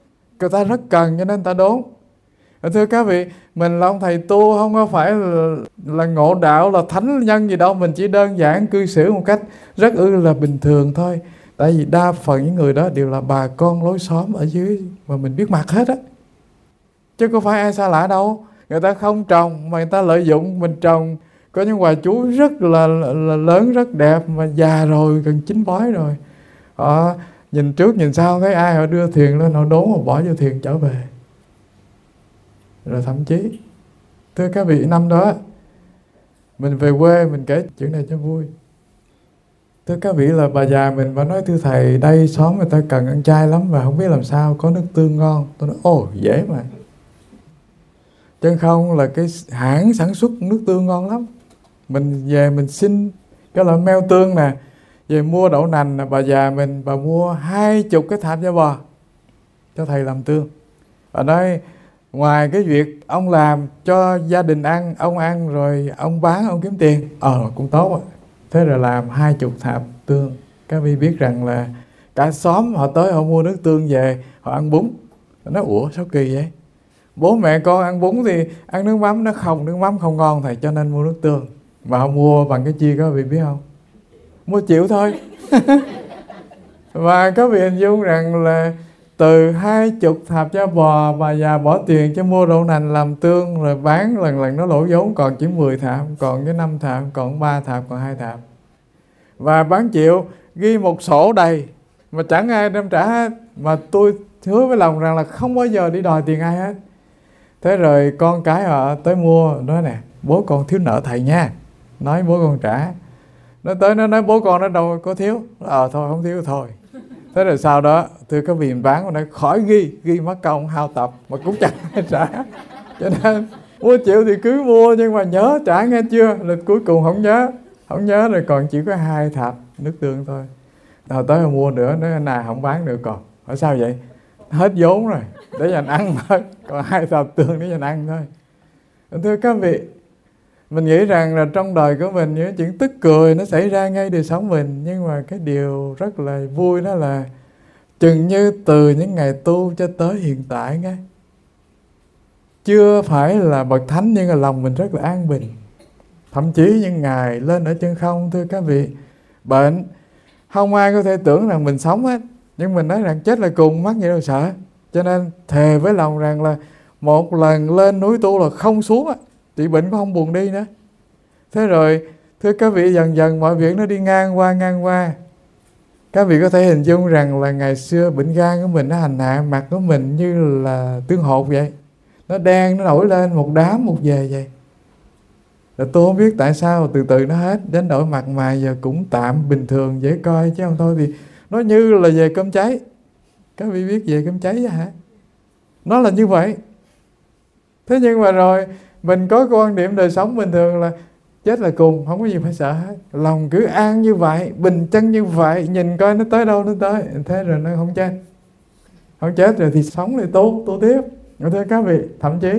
người ta rất cần cho nên người ta đốn. Thưa các vị, mình là ông thầy tu, không có phải là, là ngộ đạo, là thánh nhân gì đâu. Mình chỉ đơn giản cư xử một cách rất ư là bình thường thôi. Tại vì đa phần những người đó đều là bà con lối xóm ở dưới mà mình biết mặt hết á, chứ có phải ai xa lạ đâu. Người ta không trồng mà người ta lợi dụng mình trồng. Có những bà chú rất là, là, là lớn, rất đẹp mà già rồi, gần chín bói rồi. Họ nhìn trước nhìn sau thấy ai họ đưa thuyền lên, họ đốn, họ bỏ vô thuyền trở về. Rồi thậm chí, thưa các vị, năm đó mình về quê, mình kể chuyện này cho vui. Thưa các vị, là bà già mình, bà nói thưa thầy, đây xóm người ta cần ăn chay lắm và không biết làm sao có nước tương ngon. Tôi nói ồ dễ mà. Chân không là cái hãng sản xuất nước tương ngon lắm. Mình về mình xin cái loại meo tương nè, về mua đậu nành nè, bà già mình bà mua hai chục cái thạp da bò cho thầy làm tương. Bà nói ngoài cái việc ông làm cho gia đình ăn, ông ăn rồi ông bán, ông kiếm tiền, ờ cũng tốt á. Thế rồi làm hai chục thạp tương. Các vị biết rằng là cả xóm họ tới họ mua nước tương về, họ ăn bún. Họ nói ủa sao kỳ vậy? Bố mẹ con ăn bún thì ăn nước mắm, nó không, nước mắm không ngon thầy, cho nên mua nước tương. Mà họ mua bằng cái chi các vị biết không? Mua chịu thôi. Và các vị hình dung rằng là từ hai chục thạp da bò, bà già bỏ tiền cho mua đậu nành làm tương, rồi bán lần lần nó lỗ vốn, còn chỉ mười thạp, còn cái năm thạp, còn ba thạp, còn hai thạp. Và bán chịu, ghi một sổ đầy mà chẳng ai đem trả hết. Mà tôi hứa với lòng rằng là không bao giờ đi đòi tiền ai hết. Thế rồi con cái họ tới mua, nói nè, bố con thiếu nợ thầy nha, nói bố con trả. Nó tới nó nói bố con nó đâu có thiếu. Ờ thôi không thiếu thôi. Thế rồi sau đó, thưa các vị, mình bán, nó khỏi ghi, ghi mất công hao tập mà cũng chẳng ai trả. Cho nên mua chịu thì cứ mua, nhưng mà nhớ trả nghe chưa. Là cuối cùng không nhớ, không nhớ rồi còn chỉ có hai thạp nước tương thôi. Rồi tới rồi mua nữa, nói này không bán được còn. Hỏi sao vậy? Hết vốn rồi, để dành ăn thôi, còn hai thạp tương để dành ăn thôi. Thưa các vị, mình nghĩ rằng là trong đời của mình những chuyện tức cười nó xảy ra ngay đời sống mình. Nhưng mà cái điều rất là vui đó là chừng như từ những ngày tu cho tới hiện tại nghe, chưa phải là bậc thánh nhưng mà lòng mình rất là an bình. Thậm chí những ngày lên ở chân không, thưa các vị, bệnh không ai có thể tưởng rằng mình sống hết, nhưng mình nói rằng chết là cùng, mắc gì đâu sợ. Cho nên thề với lòng rằng là một lần lên núi tu là không xuống á, thì bệnh cũng không buồn đi nữa. Thế rồi thưa các vị, dần dần mọi việc nó đi ngang qua ngang qua. Các vị có thể hình dung rằng là ngày xưa bệnh gan của mình nó hành hạ mặt của mình như là tương hột vậy. Nó đen, nó nổi lên một đám một về vậy. Rồi tôi không biết tại sao từ từ nó hết, đến đổi mặt mày giờ cũng tạm bình thường dễ coi, chứ không thôi thì nó như là về cơm cháy. Các vị biết về cơm cháy hả? Nó là như vậy. Thế nhưng mà rồi mình có quan điểm đời sống bình thường là chết là cùng, không có gì phải sợ hết. Lòng cứ an như vậy, bình chân như vậy, nhìn coi nó tới đâu nó tới. Thế rồi nó không chết. Không chết rồi thì sống thì tu, tu tiếp. Thưa các vị, thậm chí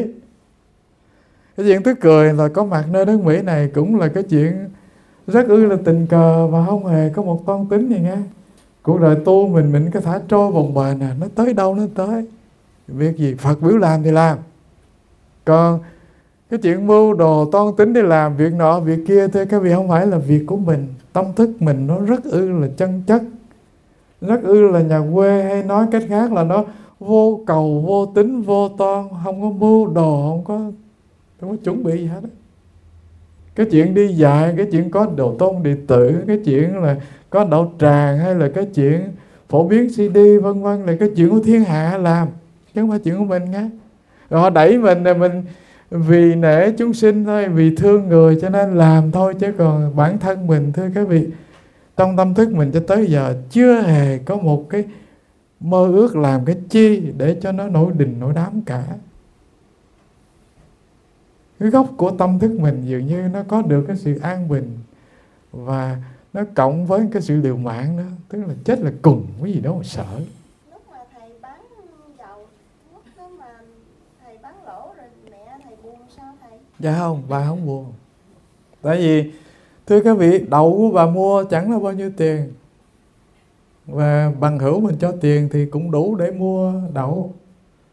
cái chuyện tức cười là có mặt nơi đất Mỹ này cũng là cái chuyện rất ư là tình cờ và không hề có một toan tính gì nghe. Cuộc đời tu mình mình có thả trôi bồng bềnh à, nó tới đâu nó tới. Việc gì Phật biểu làm thì làm. Còn cái chuyện mưu đồ toan tính để làm việc nọ việc kia, thưa các vị, không phải là việc của mình. Tâm thức mình nó rất ư là chân chất, rất ư là nhà quê, hay nói cách khác là nó vô cầu, vô tính, vô toan, không có mưu đồ, không có không có chuẩn bị gì hết. Cái chuyện đi dạy, cái chuyện có đồ tôn đệ tử, cái chuyện là có đậu tràng, hay là cái chuyện phổ biến xê đê vân vân, là cái chuyện của thiên hạ làm, chứ không phải chuyện của mình nghe. Rồi họ đẩy mình là mình vì nể chúng sinh thôi, vì thương người cho nên làm thôi, chứ còn bản thân mình, thưa các vị, trong tâm thức mình cho tới giờ chưa hề có một cái mơ ước làm cái chi để cho nó nổi đình nổi đám cả. Cái gốc của tâm thức mình dường như nó có được cái sự an bình, và nó cộng với cái sự liều mạng nữa, tức là chết là cùng, cái gì đó mà sợ. Lúc mà thầy bán dầu, lúc đó mà thầy bán lỗ rồi mẹ thầy buồn sao thầy? Dạ không, bà không buồn. Tại vì thưa các vị, đậu của bà mua chẳng là bao nhiêu tiền, và bằng hữu mình cho tiền thì cũng đủ để mua đậu.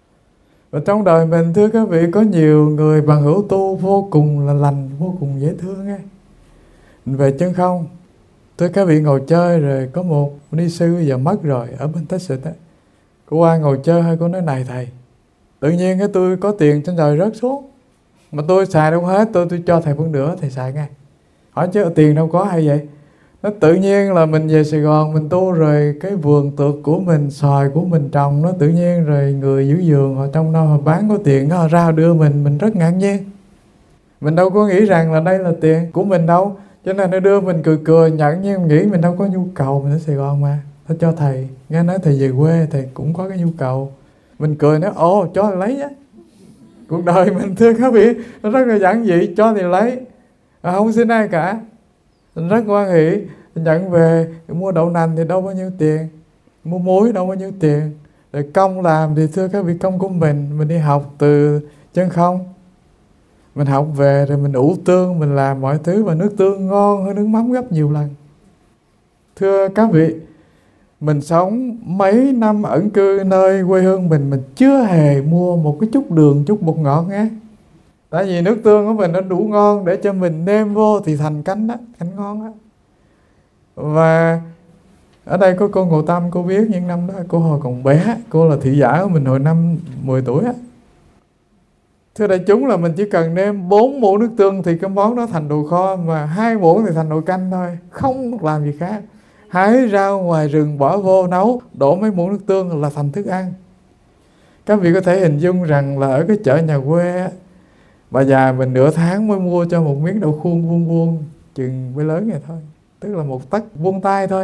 Và trong đời mình thưa các vị, có nhiều người bằng hữu tu vô cùng là lành, vô cùng dễ thương ấy. Về chân không, thưa các vị, ngồi chơi rồi có một ni sư giờ mất rồi ở bên Texas á. Cô qua ngồi chơi hay cô nói này thầy, tự nhiên cái tôi có tiền trên trời rớt xuống, mà tôi xài đâu hết, tôi tôi cho thầy phân nửa, thầy xài ngay. Hỏi chứ tiền đâu có hay vậy? Nó tự nhiên là mình về Sài Gòn mình tu rồi, cái vườn tược của mình, xoài của mình trồng, nó tự nhiên rồi người giữ vườn họ trong đó họ bán có tiền, nó ra đưa mình, mình rất ngạc nhiên. Mình đâu có nghĩ rằng là đây là tiền của mình đâu, cho nên nó đưa mình cười cười nhận, nhưng nghĩ mình đâu có nhu cầu, mình ở Sài Gòn mà. Tôi cho thầy, nghe nói thầy về quê thầy cũng có cái nhu cầu. Mình cười nói ồ cho thầy lấy á. Cuộc đời mình thưa các vị, nó rất là giản dị, cho thì lấy, à, không xin ai cả. Mình rất hoan hỷ, nhận về mua đậu nành thì đâu bao nhiêu tiền, mua muối đâu bao nhiêu tiền. Rồi công làm thì thưa các vị, công của mình, mình đi học từ chân không. Mình học về rồi mình ủ tương, mình làm mọi thứ, và nước tương ngon hơn nước mắm gấp nhiều lần. Thưa các vị, mình sống mấy năm ẩn cư nơi quê hương mình, mình chưa hề mua một cái chút đường, chút bột ngọt nghe. Tại vì nước tương của mình nó đủ ngon để cho mình nêm vô thì thành canh đó, canh ngon đó. Và ở đây có cô Ngộ Tâm, cô biết những năm đó cô hồi còn bé, cô là thị giả của mình hồi năm mười tuổi á. Thưa đại chúng là mình chỉ cần nêm bốn muỗng nước tương thì cái món đó thành đồ kho, mà hai muỗng thì thành nồi canh thôi, không làm gì khác. Hái rau ngoài rừng bỏ vô nấu, đổ mấy muỗng nước tương là thành thức ăn. Các vị có thể hình dung rằng là ở cái chợ nhà quê á, bà già mình nửa tháng mới mua cho một miếng đậu khuôn vuông vuông chừng mới lớn vậy thôi, tức là một tấc vuông tay thôi.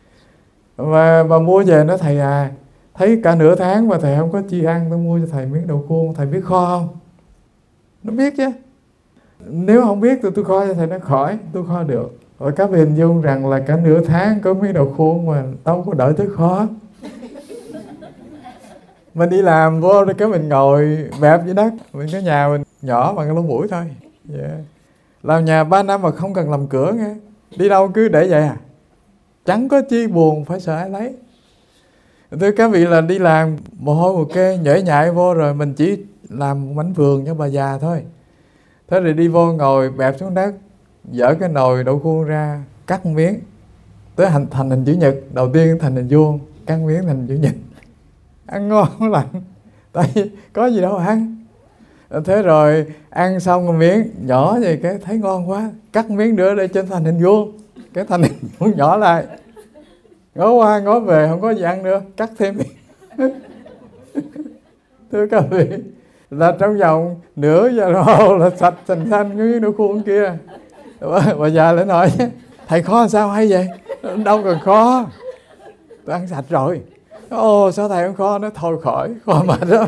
Và bà mua về nói thầy à, thấy cả nửa tháng mà thầy không có chi ăn, tôi mua cho thầy miếng đậu khuôn, thầy biết kho không? Nó biết chứ. Nếu không biết thì tôi kho cho thầy, nó khỏi, tôi kho được. Rồi các vị hình dung rằng là cả nửa tháng có miếng đậu khuôn mà đâu có đợi tới kho. Mình đi làm vô rồi cái mình ngồi bẹp dưới đất, mình có nhà mình nhỏ bằng cái lỗ mũi thôi. Yeah. Làm nhà ba năm mà không cần làm cửa nghe, đi đâu cứ để vậy à, chẳng có chi buồn phải sợ ai lấy. Thưa các vị là đi làm mồ hôi một kê nhễ nhại vô rồi mình chỉ làm một mảnh vườn cho bà già thôi. Thế rồi đi vô ngồi bẹp xuống đất, dỡ cái nồi đậu khuôn ra, cắt một miếng tới thành, thành hình chữ nhật, đầu tiên thành hình vuông, cắt miếng thành chữ nhật, ăn ngon lành, tại vì có gì đâu ăn. Thế rồi ăn xong một miếng nhỏ vậy cái thấy ngon quá, cắt miếng nữa để trên thành hình vuông, cái thành hình vuông nhỏ lại, ngó qua ngó về không có gì ăn nữa, cắt thêm miếng. Thưa các vị, là trong vòng nửa giờ đồng hồ là sạch thành xanh cái miếng đậu khuôn kia. Bà già lại nói thầy kho sao hay vậy? Đâu cần kho, tôi ăn sạch rồi. Ồ sao thầy không kho? Nó thôi khỏi, kho mệt đó.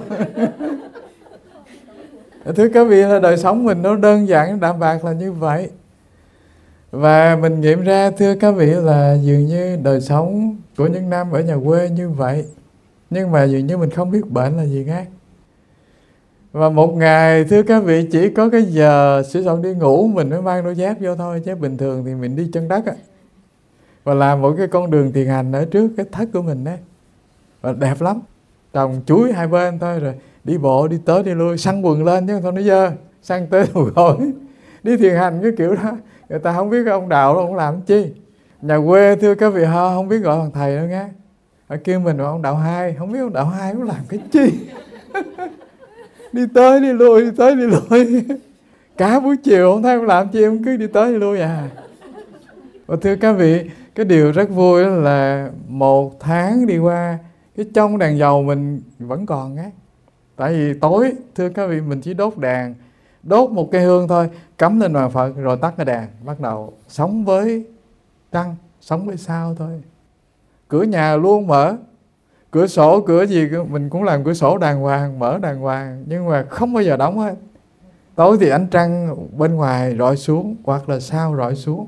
Thưa các vị, là đời sống mình nó đơn giản đạm bạc là như vậy. Và mình nghiệm ra thưa các vị là dường như đời sống của những năm ở nhà quê như vậy, nhưng mà dường như mình không biết bệnh là gì khác. Và một ngày thưa các vị chỉ có cái giờ sử dụng đi ngủ mình mới mang đôi dép vô thôi, chứ bình thường thì mình đi chân đất á. Và làm một cái con đường thiền hành ở trước cái thất của mình đấy. Và đẹp lắm, trồng chuối hai bên thôi, rồi đi bộ đi tới đi lui, xăng quần lên chứ không nó dơ, xăng tới đầu gối. Đi thiền hành cái kiểu đó, người ta không biết ông đạo đó, ông làm chi. Nhà quê thưa các vị ho, không biết gọi thằng thầy đâu nghe. Ở kêu mình ông đạo hai, không biết ông đạo hai cũng làm cái chi. Đi tới đi lui, đi tới đi lui. Cả buổi chiều không thấy ông làm chi, ông cứ đi tới đi lui à. Và thưa các vị, cái điều rất vui là một tháng đi qua, cái trong đèn dầu mình vẫn còn á. Tại vì tối, thưa các vị, mình chỉ đốt đèn, đốt một cây hương thôi, cắm lên bàn Phật rồi tắt cái đèn, bắt đầu sống với trăng, sống với sao thôi. Cửa nhà luôn mở, cửa sổ, cửa gì mình cũng làm cửa sổ đàng hoàng, mở đàng hoàng, nhưng mà không bao giờ đóng hết. Tối thì ánh trăng bên ngoài rọi xuống, hoặc là sao rọi xuống.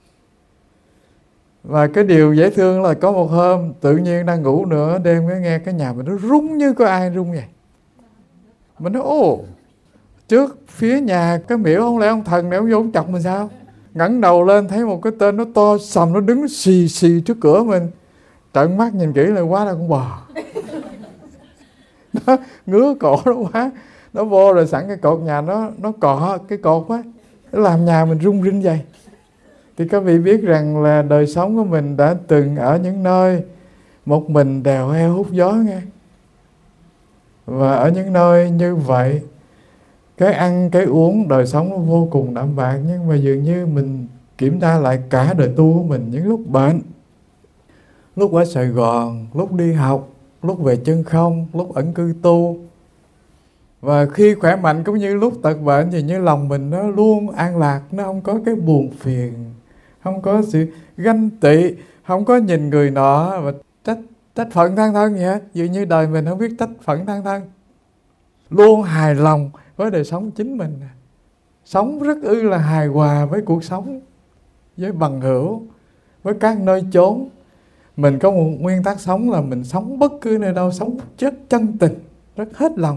Và cái điều dễ thương là có một hôm tự nhiên đang ngủ nửa đêm cái nghe cái nhà mình nó rung như có ai rung vậy. Mình nói ồ, trước phía nhà cái miễu không lẽ ông thần này ông vô ông chọc mình sao? Ngẩng đầu lên thấy một cái tên nó to sầm, nó đứng xì xì trước cửa mình. Trợn mắt nhìn kỹ là quá là con bò. nó ngứa cổ nó quá, nó vô rồi sẵn cái cột nhà nó nó cọ cái cột á, nó làm nhà mình rung rinh vậy. Thì các vị biết rằng là đời sống của mình đã từng ở những nơi một mình đèo heo hút gió nghe. Và ở những nơi như vậy, cái ăn cái uống đời sống nó vô cùng đạm bạc. Nhưng mà dường như mình kiểm tra lại cả đời tu của mình, những lúc bệnh, lúc ở Sài Gòn, lúc đi học, lúc về chân không, lúc ẩn cư tu, và khi khỏe mạnh cũng như lúc tật bệnh, thì như lòng mình nó luôn an lạc, nó không có cái buồn phiền, không có sự ganh tị, không có nhìn người nọ và trách trách phận than thân gì hết. Dường như đời mình không biết trách phận than thân, luôn hài lòng với đời sống chính mình, sống rất ư là hài hòa với cuộc sống, với bằng hữu, với các nơi chốn. Mình có một nguyên tắc sống là mình sống bất cứ nơi đâu, sống rất chân tình, rất hết lòng.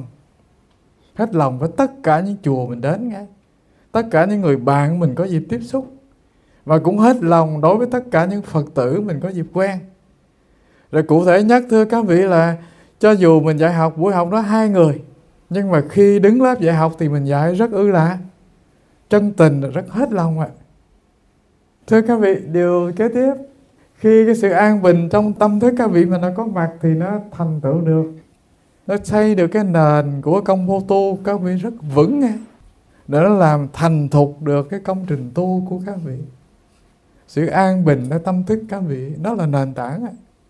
Hết lòng với tất cả những chùa mình đến ngay, tất cả những người bạn mình có dịp tiếp xúc, và cũng hết lòng đối với tất cả những Phật tử mình có dịp quen. Rồi cụ thể nhất thưa các vị là cho dù mình dạy học, buổi học đó hai người, nhưng mà khi đứng lớp dạy học thì mình dạy rất ư là chân tình, rất hết lòng ạ. Thưa các vị, điều kế tiếp, khi cái sự an bình trong tâm thức các vị mà nó có mặt thì nó thành tựu được, nó xây được cái nền của công vô tu các vị rất vững nghe, để nó làm thành thục được cái công trình tu của các vị. Sự an bình ở tâm thức các vị, đó là nền tảng.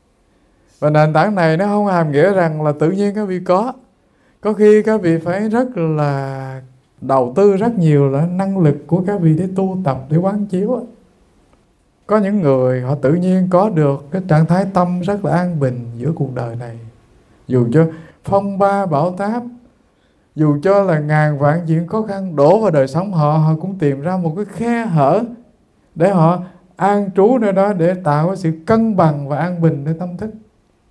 Và nền tảng này nó không hàm nghĩa rằng là tự nhiên các vị có. Có khi các vị phải rất là đầu tư rất nhiều là năng lực của các vị để tu tập, để quán chiếu. Có những người họ tự nhiên có được cái trạng thái tâm rất là an bình giữa cuộc đời này. Dù cho phong ba bão táp, dù cho là ngàn vạn chuyện khó khăn đổ vào đời sống họ, họ cũng tìm ra một cái khe hở để họ an trú nơi đó, để tạo cái sự cân bằng và an bìnhในtâm thức.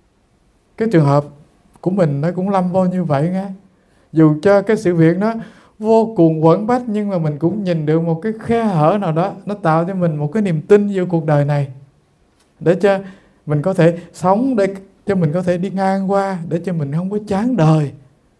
Cái trường hợp của mình nó cũng lâm vô như vậy nghe. Dù cho cái sự việc nó vô cùng quẩn bách, nhưng mà mình cũng nhìn được một cái khe hở nào đó, nó tạo cho mình một cái niềm tin vô cuộc đời này, để cho mình có thể sống, để cho mình có thể đi ngang qua, để cho mình không có chán đời,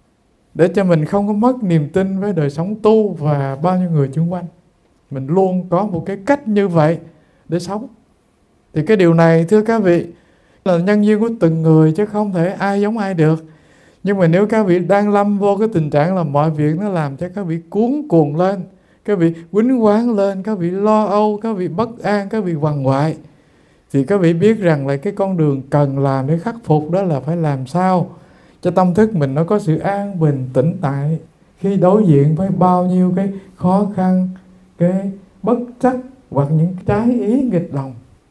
để cho mình không có mất niềm tin với đời sống tu và bao nhiêu người xung quanh. Mình luôn có một cái cách như vậy để sống. Thì cái điều này thưa các vị là nhân duyên của từng người, chứ không thể ai giống ai được. Nhưng mà nếu các vị đang lâm vô cái tình trạng là mọi việc nó làm cho các vị cuốn cuồng lên, các vị quýnh quáng lên, các vị lo âu, các vị bất an, các vị quằn quại, thì các vị biết rằng là cái con đường cần làm để khắc phục đó là phải làm sao cho tâm thức mình nó có sự an bình tĩnh tại khi đối diện với bao nhiêu cái khó khăn, cái bất trắc hoặc những trái ý nghịch lòng.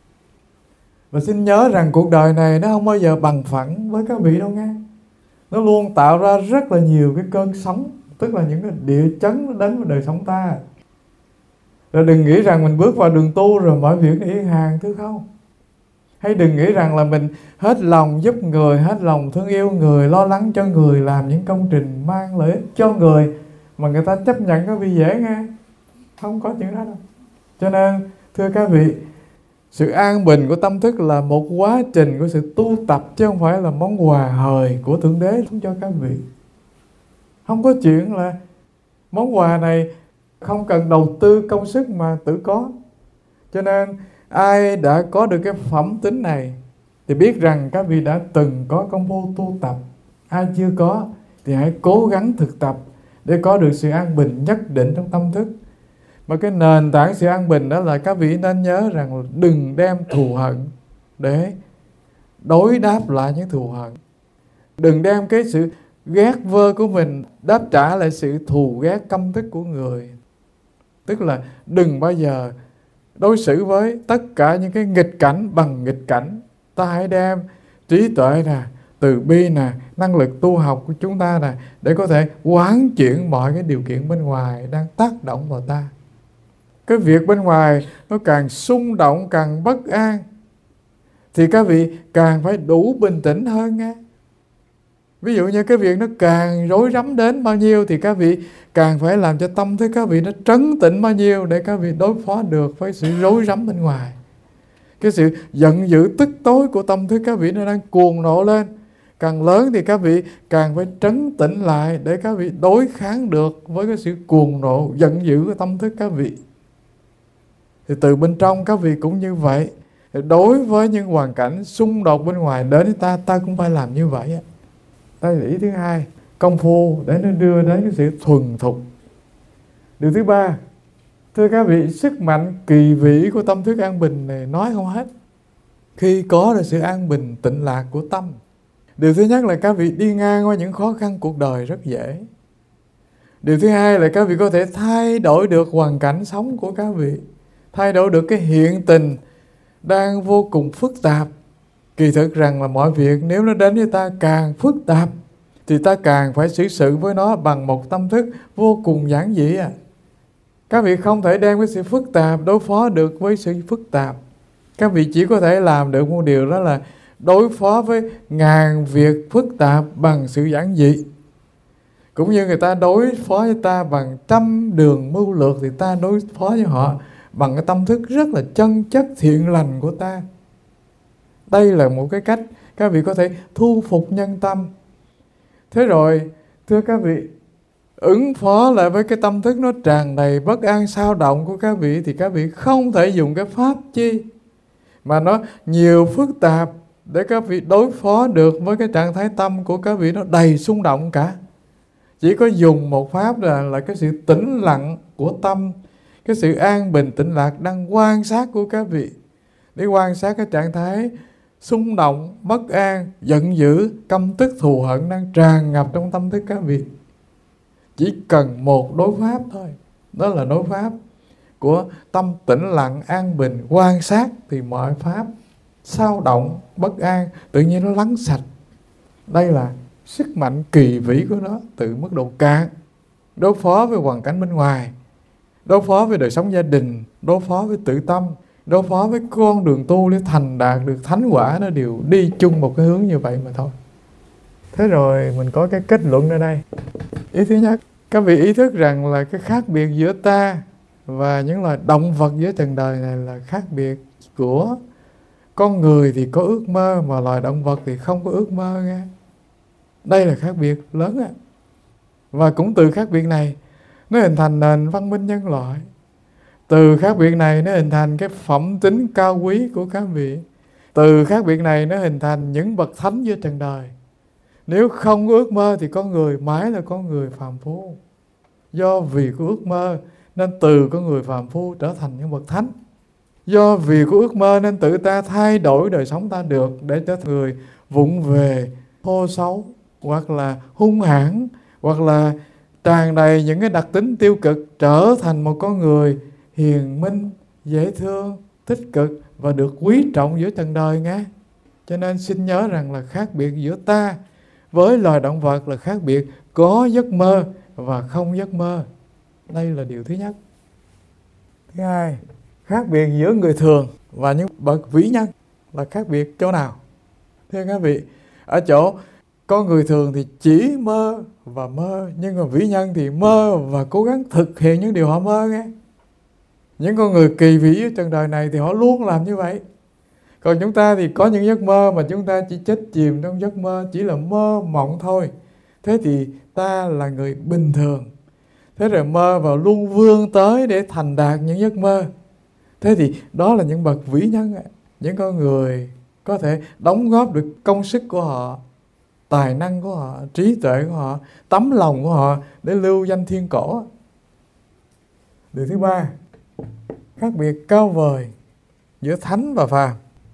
Và xin nhớ rằng cuộc đời này nó không bao giờ bằng phẳng với các vị đâu nghe. Nó luôn tạo ra rất là nhiều cái cơn sóng, tức là những cái địa chấn nó đến với đời sống ta. Rồi đừng nghĩ rằng mình bước vào đường tu rồi mọi việc yên hàng, thứ không. Hay đừng nghĩ rằng là mình hết lòng giúp người, hết lòng thương yêu người, lo lắng cho người, làm những công trình mang lợi ích cho người mà người ta chấp nhận các vị dễ nghe. Không có chuyện đó đâu. Cho nên thưa các vị, sự an bình của tâm thức là một quá trình của sự tu tập, chứ không phải là món quà hời của Thượng Đế cho các vị. Không có chuyện là món quà này không cần đầu tư công sức mà tự có. Cho nên ai đã có được cái phẩm tính này thì biết rằng các vị đã từng có công phu tu tập. Ai chưa có thì hãy cố gắng thực tập để có được sự an bình nhất định trong tâm thức. Mà cái nền tảng sự an bình đó là các vị nên nhớ rằng đừng đem thù hận để đối đáp lại những thù hận. Đừng đem cái sự ghét vơ của mình đáp trả lại sự thù ghét căm tức của người. Tức là đừng bao giờ đối xử với tất cả những cái nghịch cảnh bằng nghịch cảnh. Ta hãy đem trí tuệ nè, từ bi nè, năng lực tu học của chúng ta nè, để có thể quán chuyển mọi cái điều kiện bên ngoài đang tác động vào ta. Cái việc bên ngoài nó càng xung động, càng bất an, thì các vị càng phải đủ bình tĩnh hơn nghe. Ví dụ như cái việc nó càng rối rắm đến bao nhiêu thì các vị càng phải làm cho tâm thức các vị nó trấn tĩnh bao nhiêu để các vị đối phó được với sự rối rắm bên ngoài. Cái sự giận dữ tức tối của tâm thức các vị nó đang cuồng nộ lên, càng lớn thì các vị càng phải trấn tĩnh lại để các vị đối kháng được với cái sự cuồng nộ, giận dữ của tâm thức các vị. Thì từ bên trong các vị cũng như vậy. Đối với những hoàn cảnh xung đột bên ngoài đến với ta, ta cũng phải làm như vậy. Đây là ý thứ hai, công phu để nó đưa đến cái sự thuần thục. Điều thứ ba, thưa các vị, sức mạnh kỳ vĩ của tâm thức an bình này nói không hết. Khi có được sự an bình tịnh lạc của tâm, điều thứ nhất là các vị đi ngang qua những khó khăn cuộc đời rất dễ. Điều thứ hai là các vị có thể thay đổi được hoàn cảnh sống của các vị, thay đổi được cái hiện tình đang vô cùng phức tạp. Kỳ thực rằng là mọi việc nếu nó đến với ta càng phức tạp thì ta càng phải xử sự với nó bằng một tâm thức vô cùng giản dị. À. Các vị không thể đem cái sự phức tạp đối phó được với sự phức tạp. Các vị chỉ có thể làm được một điều, đó là đối phó với ngàn việc phức tạp bằng sự giản dị. Cũng như người ta đối phó với ta bằng trăm đường mưu lược, thì ta đối phó với họ bằng cái tâm thức rất là chân chất thiện lành của ta. Đây là một cái cách các vị có thể thu phục nhân tâm. Thế rồi, thưa các vị, ứng phó lại với cái tâm thức nó tràn đầy bất an sao động của các vị, thì các vị không thể dùng cái pháp chi mà nó nhiều phức tạp để các vị đối phó được với cái trạng thái tâm của các vị nó đầy xung động cả. Chỉ có dùng một pháp là, là cái sự tĩnh lặng của tâm, cái sự an bình tĩnh lạc đang quan sát của các vị, để quan sát cái trạng thái xung động, bất an, giận dữ, căm tức, thù hận đang tràn ngập trong tâm thức các vị. Chỉ cần một đối pháp thôi, đó là đối pháp của tâm tĩnh lặng, an bình, quan sát, thì mọi pháp xao động, bất an tự nhiên nó lắng sạch. Đây là sức mạnh kỳ vĩ của nó từ mức độ cạn, đối phó với hoàn cảnh bên ngoài, đối phó với đời sống gia đình, đối phó với tự tâm, đối phó với con đường tu để thành đạt được thánh quả, nó đều đi chung một cái hướng như vậy mà thôi. Thế rồi mình có cái kết luận ở đây. Ý thứ nhất, các vị ý thức rằng là cái khác biệt giữa ta và những loài động vật dưới trần đời này là khác biệt của con người thì có ước mơ, mà loài động vật thì không có ước mơ nghe. Đây là khác biệt lớn á. Và cũng từ khác biệt này nó hình thành nền văn minh nhân loại. Từ khác biệt này nó hình thành cái phẩm tính cao quý của các vị. Từ khác biệt này nó hình thành những bậc thánh dưới trần đời. Nếu không có ước mơ thì con người mãi là con người phàm phu. Do vì có ước mơ nên từ con người phàm phu trở thành những bậc thánh. Do vì có ước mơ nên tự ta thay đổi đời sống ta được để trở thành người vụng về, thô xấu, hoặc là hung hãn, hoặc là tràn đầy những cái đặc tính tiêu cực, trở thành một con người hiền minh, dễ thương, tích cực và được quý trọng giữa trần đời nghe. Cho nên xin nhớ rằng là khác biệt giữa ta với loài động vật là khác biệt có giấc mơ và không giấc mơ. Đây là điều thứ nhất. Thứ hai, khác biệt giữa người thường và những bậc vĩ nhân là khác biệt chỗ nào? Thưa các vị, ở chỗ con người thường thì chỉ mơ và mơ, nhưng mà vĩ nhân thì mơ và cố gắng thực hiện những điều họ mơ nghe. Những con người kỳ vĩ ở trần đời này thì họ luôn làm như vậy. Còn chúng ta thì có những giấc mơ mà chúng ta chỉ chết chìm trong giấc mơ, chỉ là mơ mộng thôi. Thế thì ta là người bình thường. Thế rồi mơ và luôn vươn tới để thành đạt những giấc mơ. Thế thì đó là những bậc vĩ nhân, những con người có thể đóng góp được công sức của họ, tài năng của họ, trí tuệ của họ, tấm lòng của họ để lưu danh thiên cổ. Điều thứ ba, khác biệt cao vời giữa thánh và phàm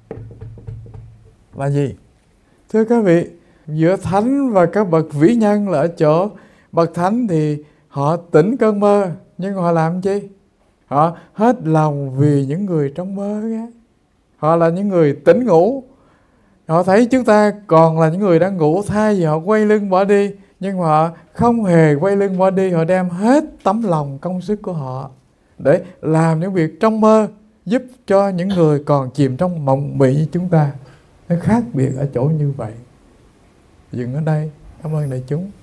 là gì? Thưa các vị, giữa thánh và các bậc vĩ nhân là ở chỗ bậc thánh thì họ tỉnh cơn mơ, nhưng họ làm chi? Họ hết lòng vì những người trong mơ nghe. Họ là những người tỉnh ngủ. Họ thấy chúng ta còn là những người đang ngủ, thay vì họ quay lưng bỏ đi, nhưng mà họ không hề quay lưng bỏ đi. Họ đem hết tấm lòng công sức của họ để làm những việc trong mơ, giúp cho những người còn chìm trong mộng mị như chúng ta. Nó khác biệt ở chỗ như vậy. Dừng ở đây. Cảm ơn đại chúng.